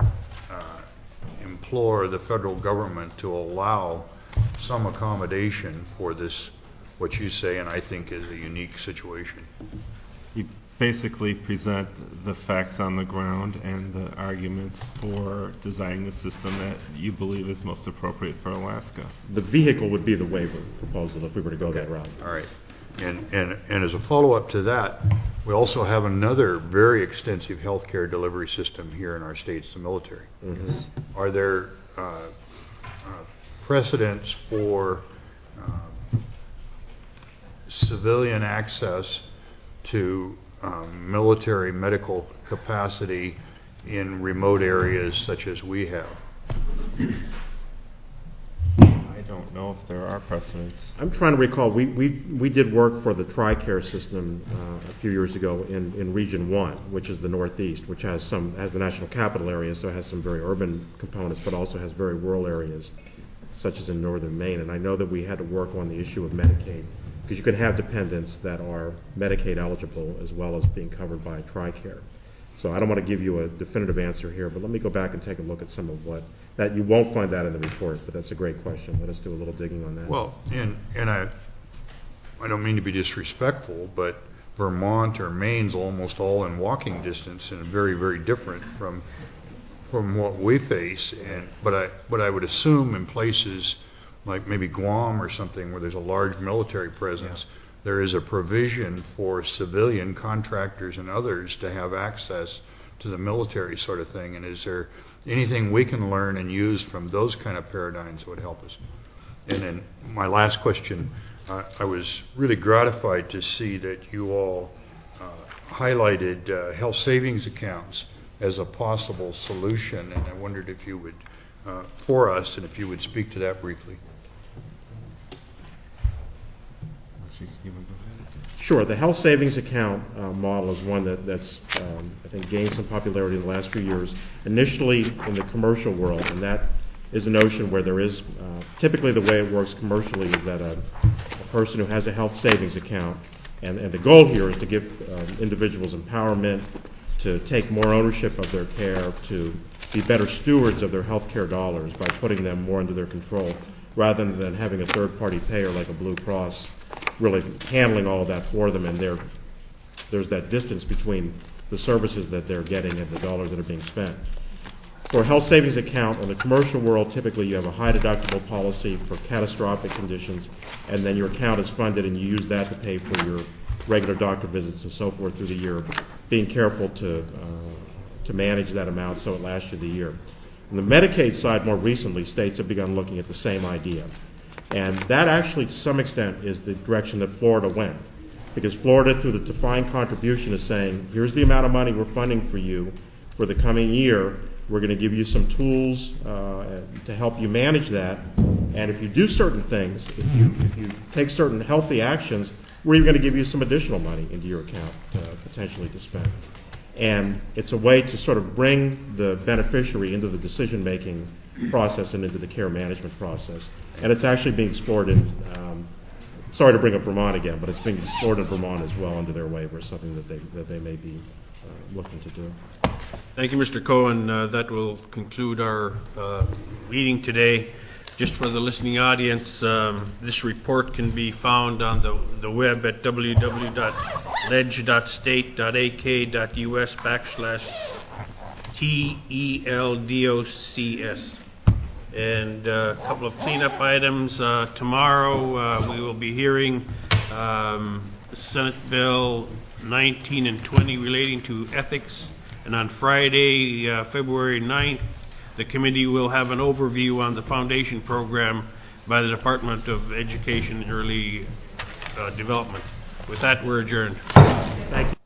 implore the federal government to allow some accommodation for this, what you say, and I think is a unique situation? You basically present the facts on the ground and the arguments for designing the system that you believe is most appropriate for Alaska. The vehicle would be the waiver proposal if we were to go that route. All right. And as a follow-up to that, we also have another very extensive healthcare delivery system here in our states, the military. Mm-hmm. Are there precedents for civilian access to military medical capacity in remote areas such as we have? I don't know if there are precedents. I'm trying to recall, we did work for the TRICARE system a few years ago in Region 1, which is the Northeast, which has the national capital area, so it has some very urban components, but also has very rural areas, such as in northern Maine. And I know that we had to work on the issue of Medicaid, because you can have dependents that are Medicaid eligible as well as being covered by TRICARE. So I don't want to give you a definitive answer here, but let me go back and take a look at some of that you won't find that in the report, but that's a great question. Let us do a little digging on that. Well, and I don't mean to be disrespectful, but Vermont or Maine's almost all in walking distance and very, very different from what we face. But I would assume in places like maybe Guam or something where there's a large military presence, there is a provision for civilian contractors and others to have access to the military sort of thing. And is there anything we can learn and use from those kind of paradigms that would help us? And then my last question, I was really gratified to see that you all highlighted health savings accounts as a possible solution, and I wondered if you would, for us, and if you would speak to that briefly. Sure. The health savings account model is one that's, I think, gained some popularity in the last few years, initially in the commercial world, and that is a notion where there is, typically the way it works commercially is that a person who has a health savings account, and the goal here is to give individuals empowerment, to take more ownership of their care, to be better stewards of their health care dollars by putting them more under their control, rather than having a third-party payer like a Blue Cross really handling all of that for them, and there's that distance between the services that they're getting and the dollars that are being spent. For a health savings account in the commercial world, typically you have a high deductible policy for catastrophic conditions, and then your account is funded and you use that to pay for your regular doctor visits and so forth through the year, being careful to manage that amount so it lasts you the year. On the Medicaid side, more recently, states have begun looking at the same idea. And that actually, to some extent, is the direction that Florida went. Because Florida, through the defined contribution, is saying, here's the amount of money we're funding for you for the coming year. We're going to give you some tools to help you manage that. And if you do certain things, if you take certain healthy actions, we're even going to give you some additional money into your account potentially to spend. And it's a way to sort of bring the beneficiary into the decision-making process and into the care management process. And it's actually being explored in, sorry to bring up Vermont again, but it's being explored in Vermont as well under their waiver, something that they may be looking to do. Thank you, Mr. Cohen. That will conclude our meeting today. Just for the listening audience, this report can be found on the web at www.ledge.state.ak.us/TELDOCS. And a couple of cleanup items. Tomorrow we will be hearing Senate Bill 19 and 20 relating to ethics. And on Friday, February 9th, the committee will have an overview on the foundation program by the Department of Education and Early Development. With that, we're adjourned. Thank you.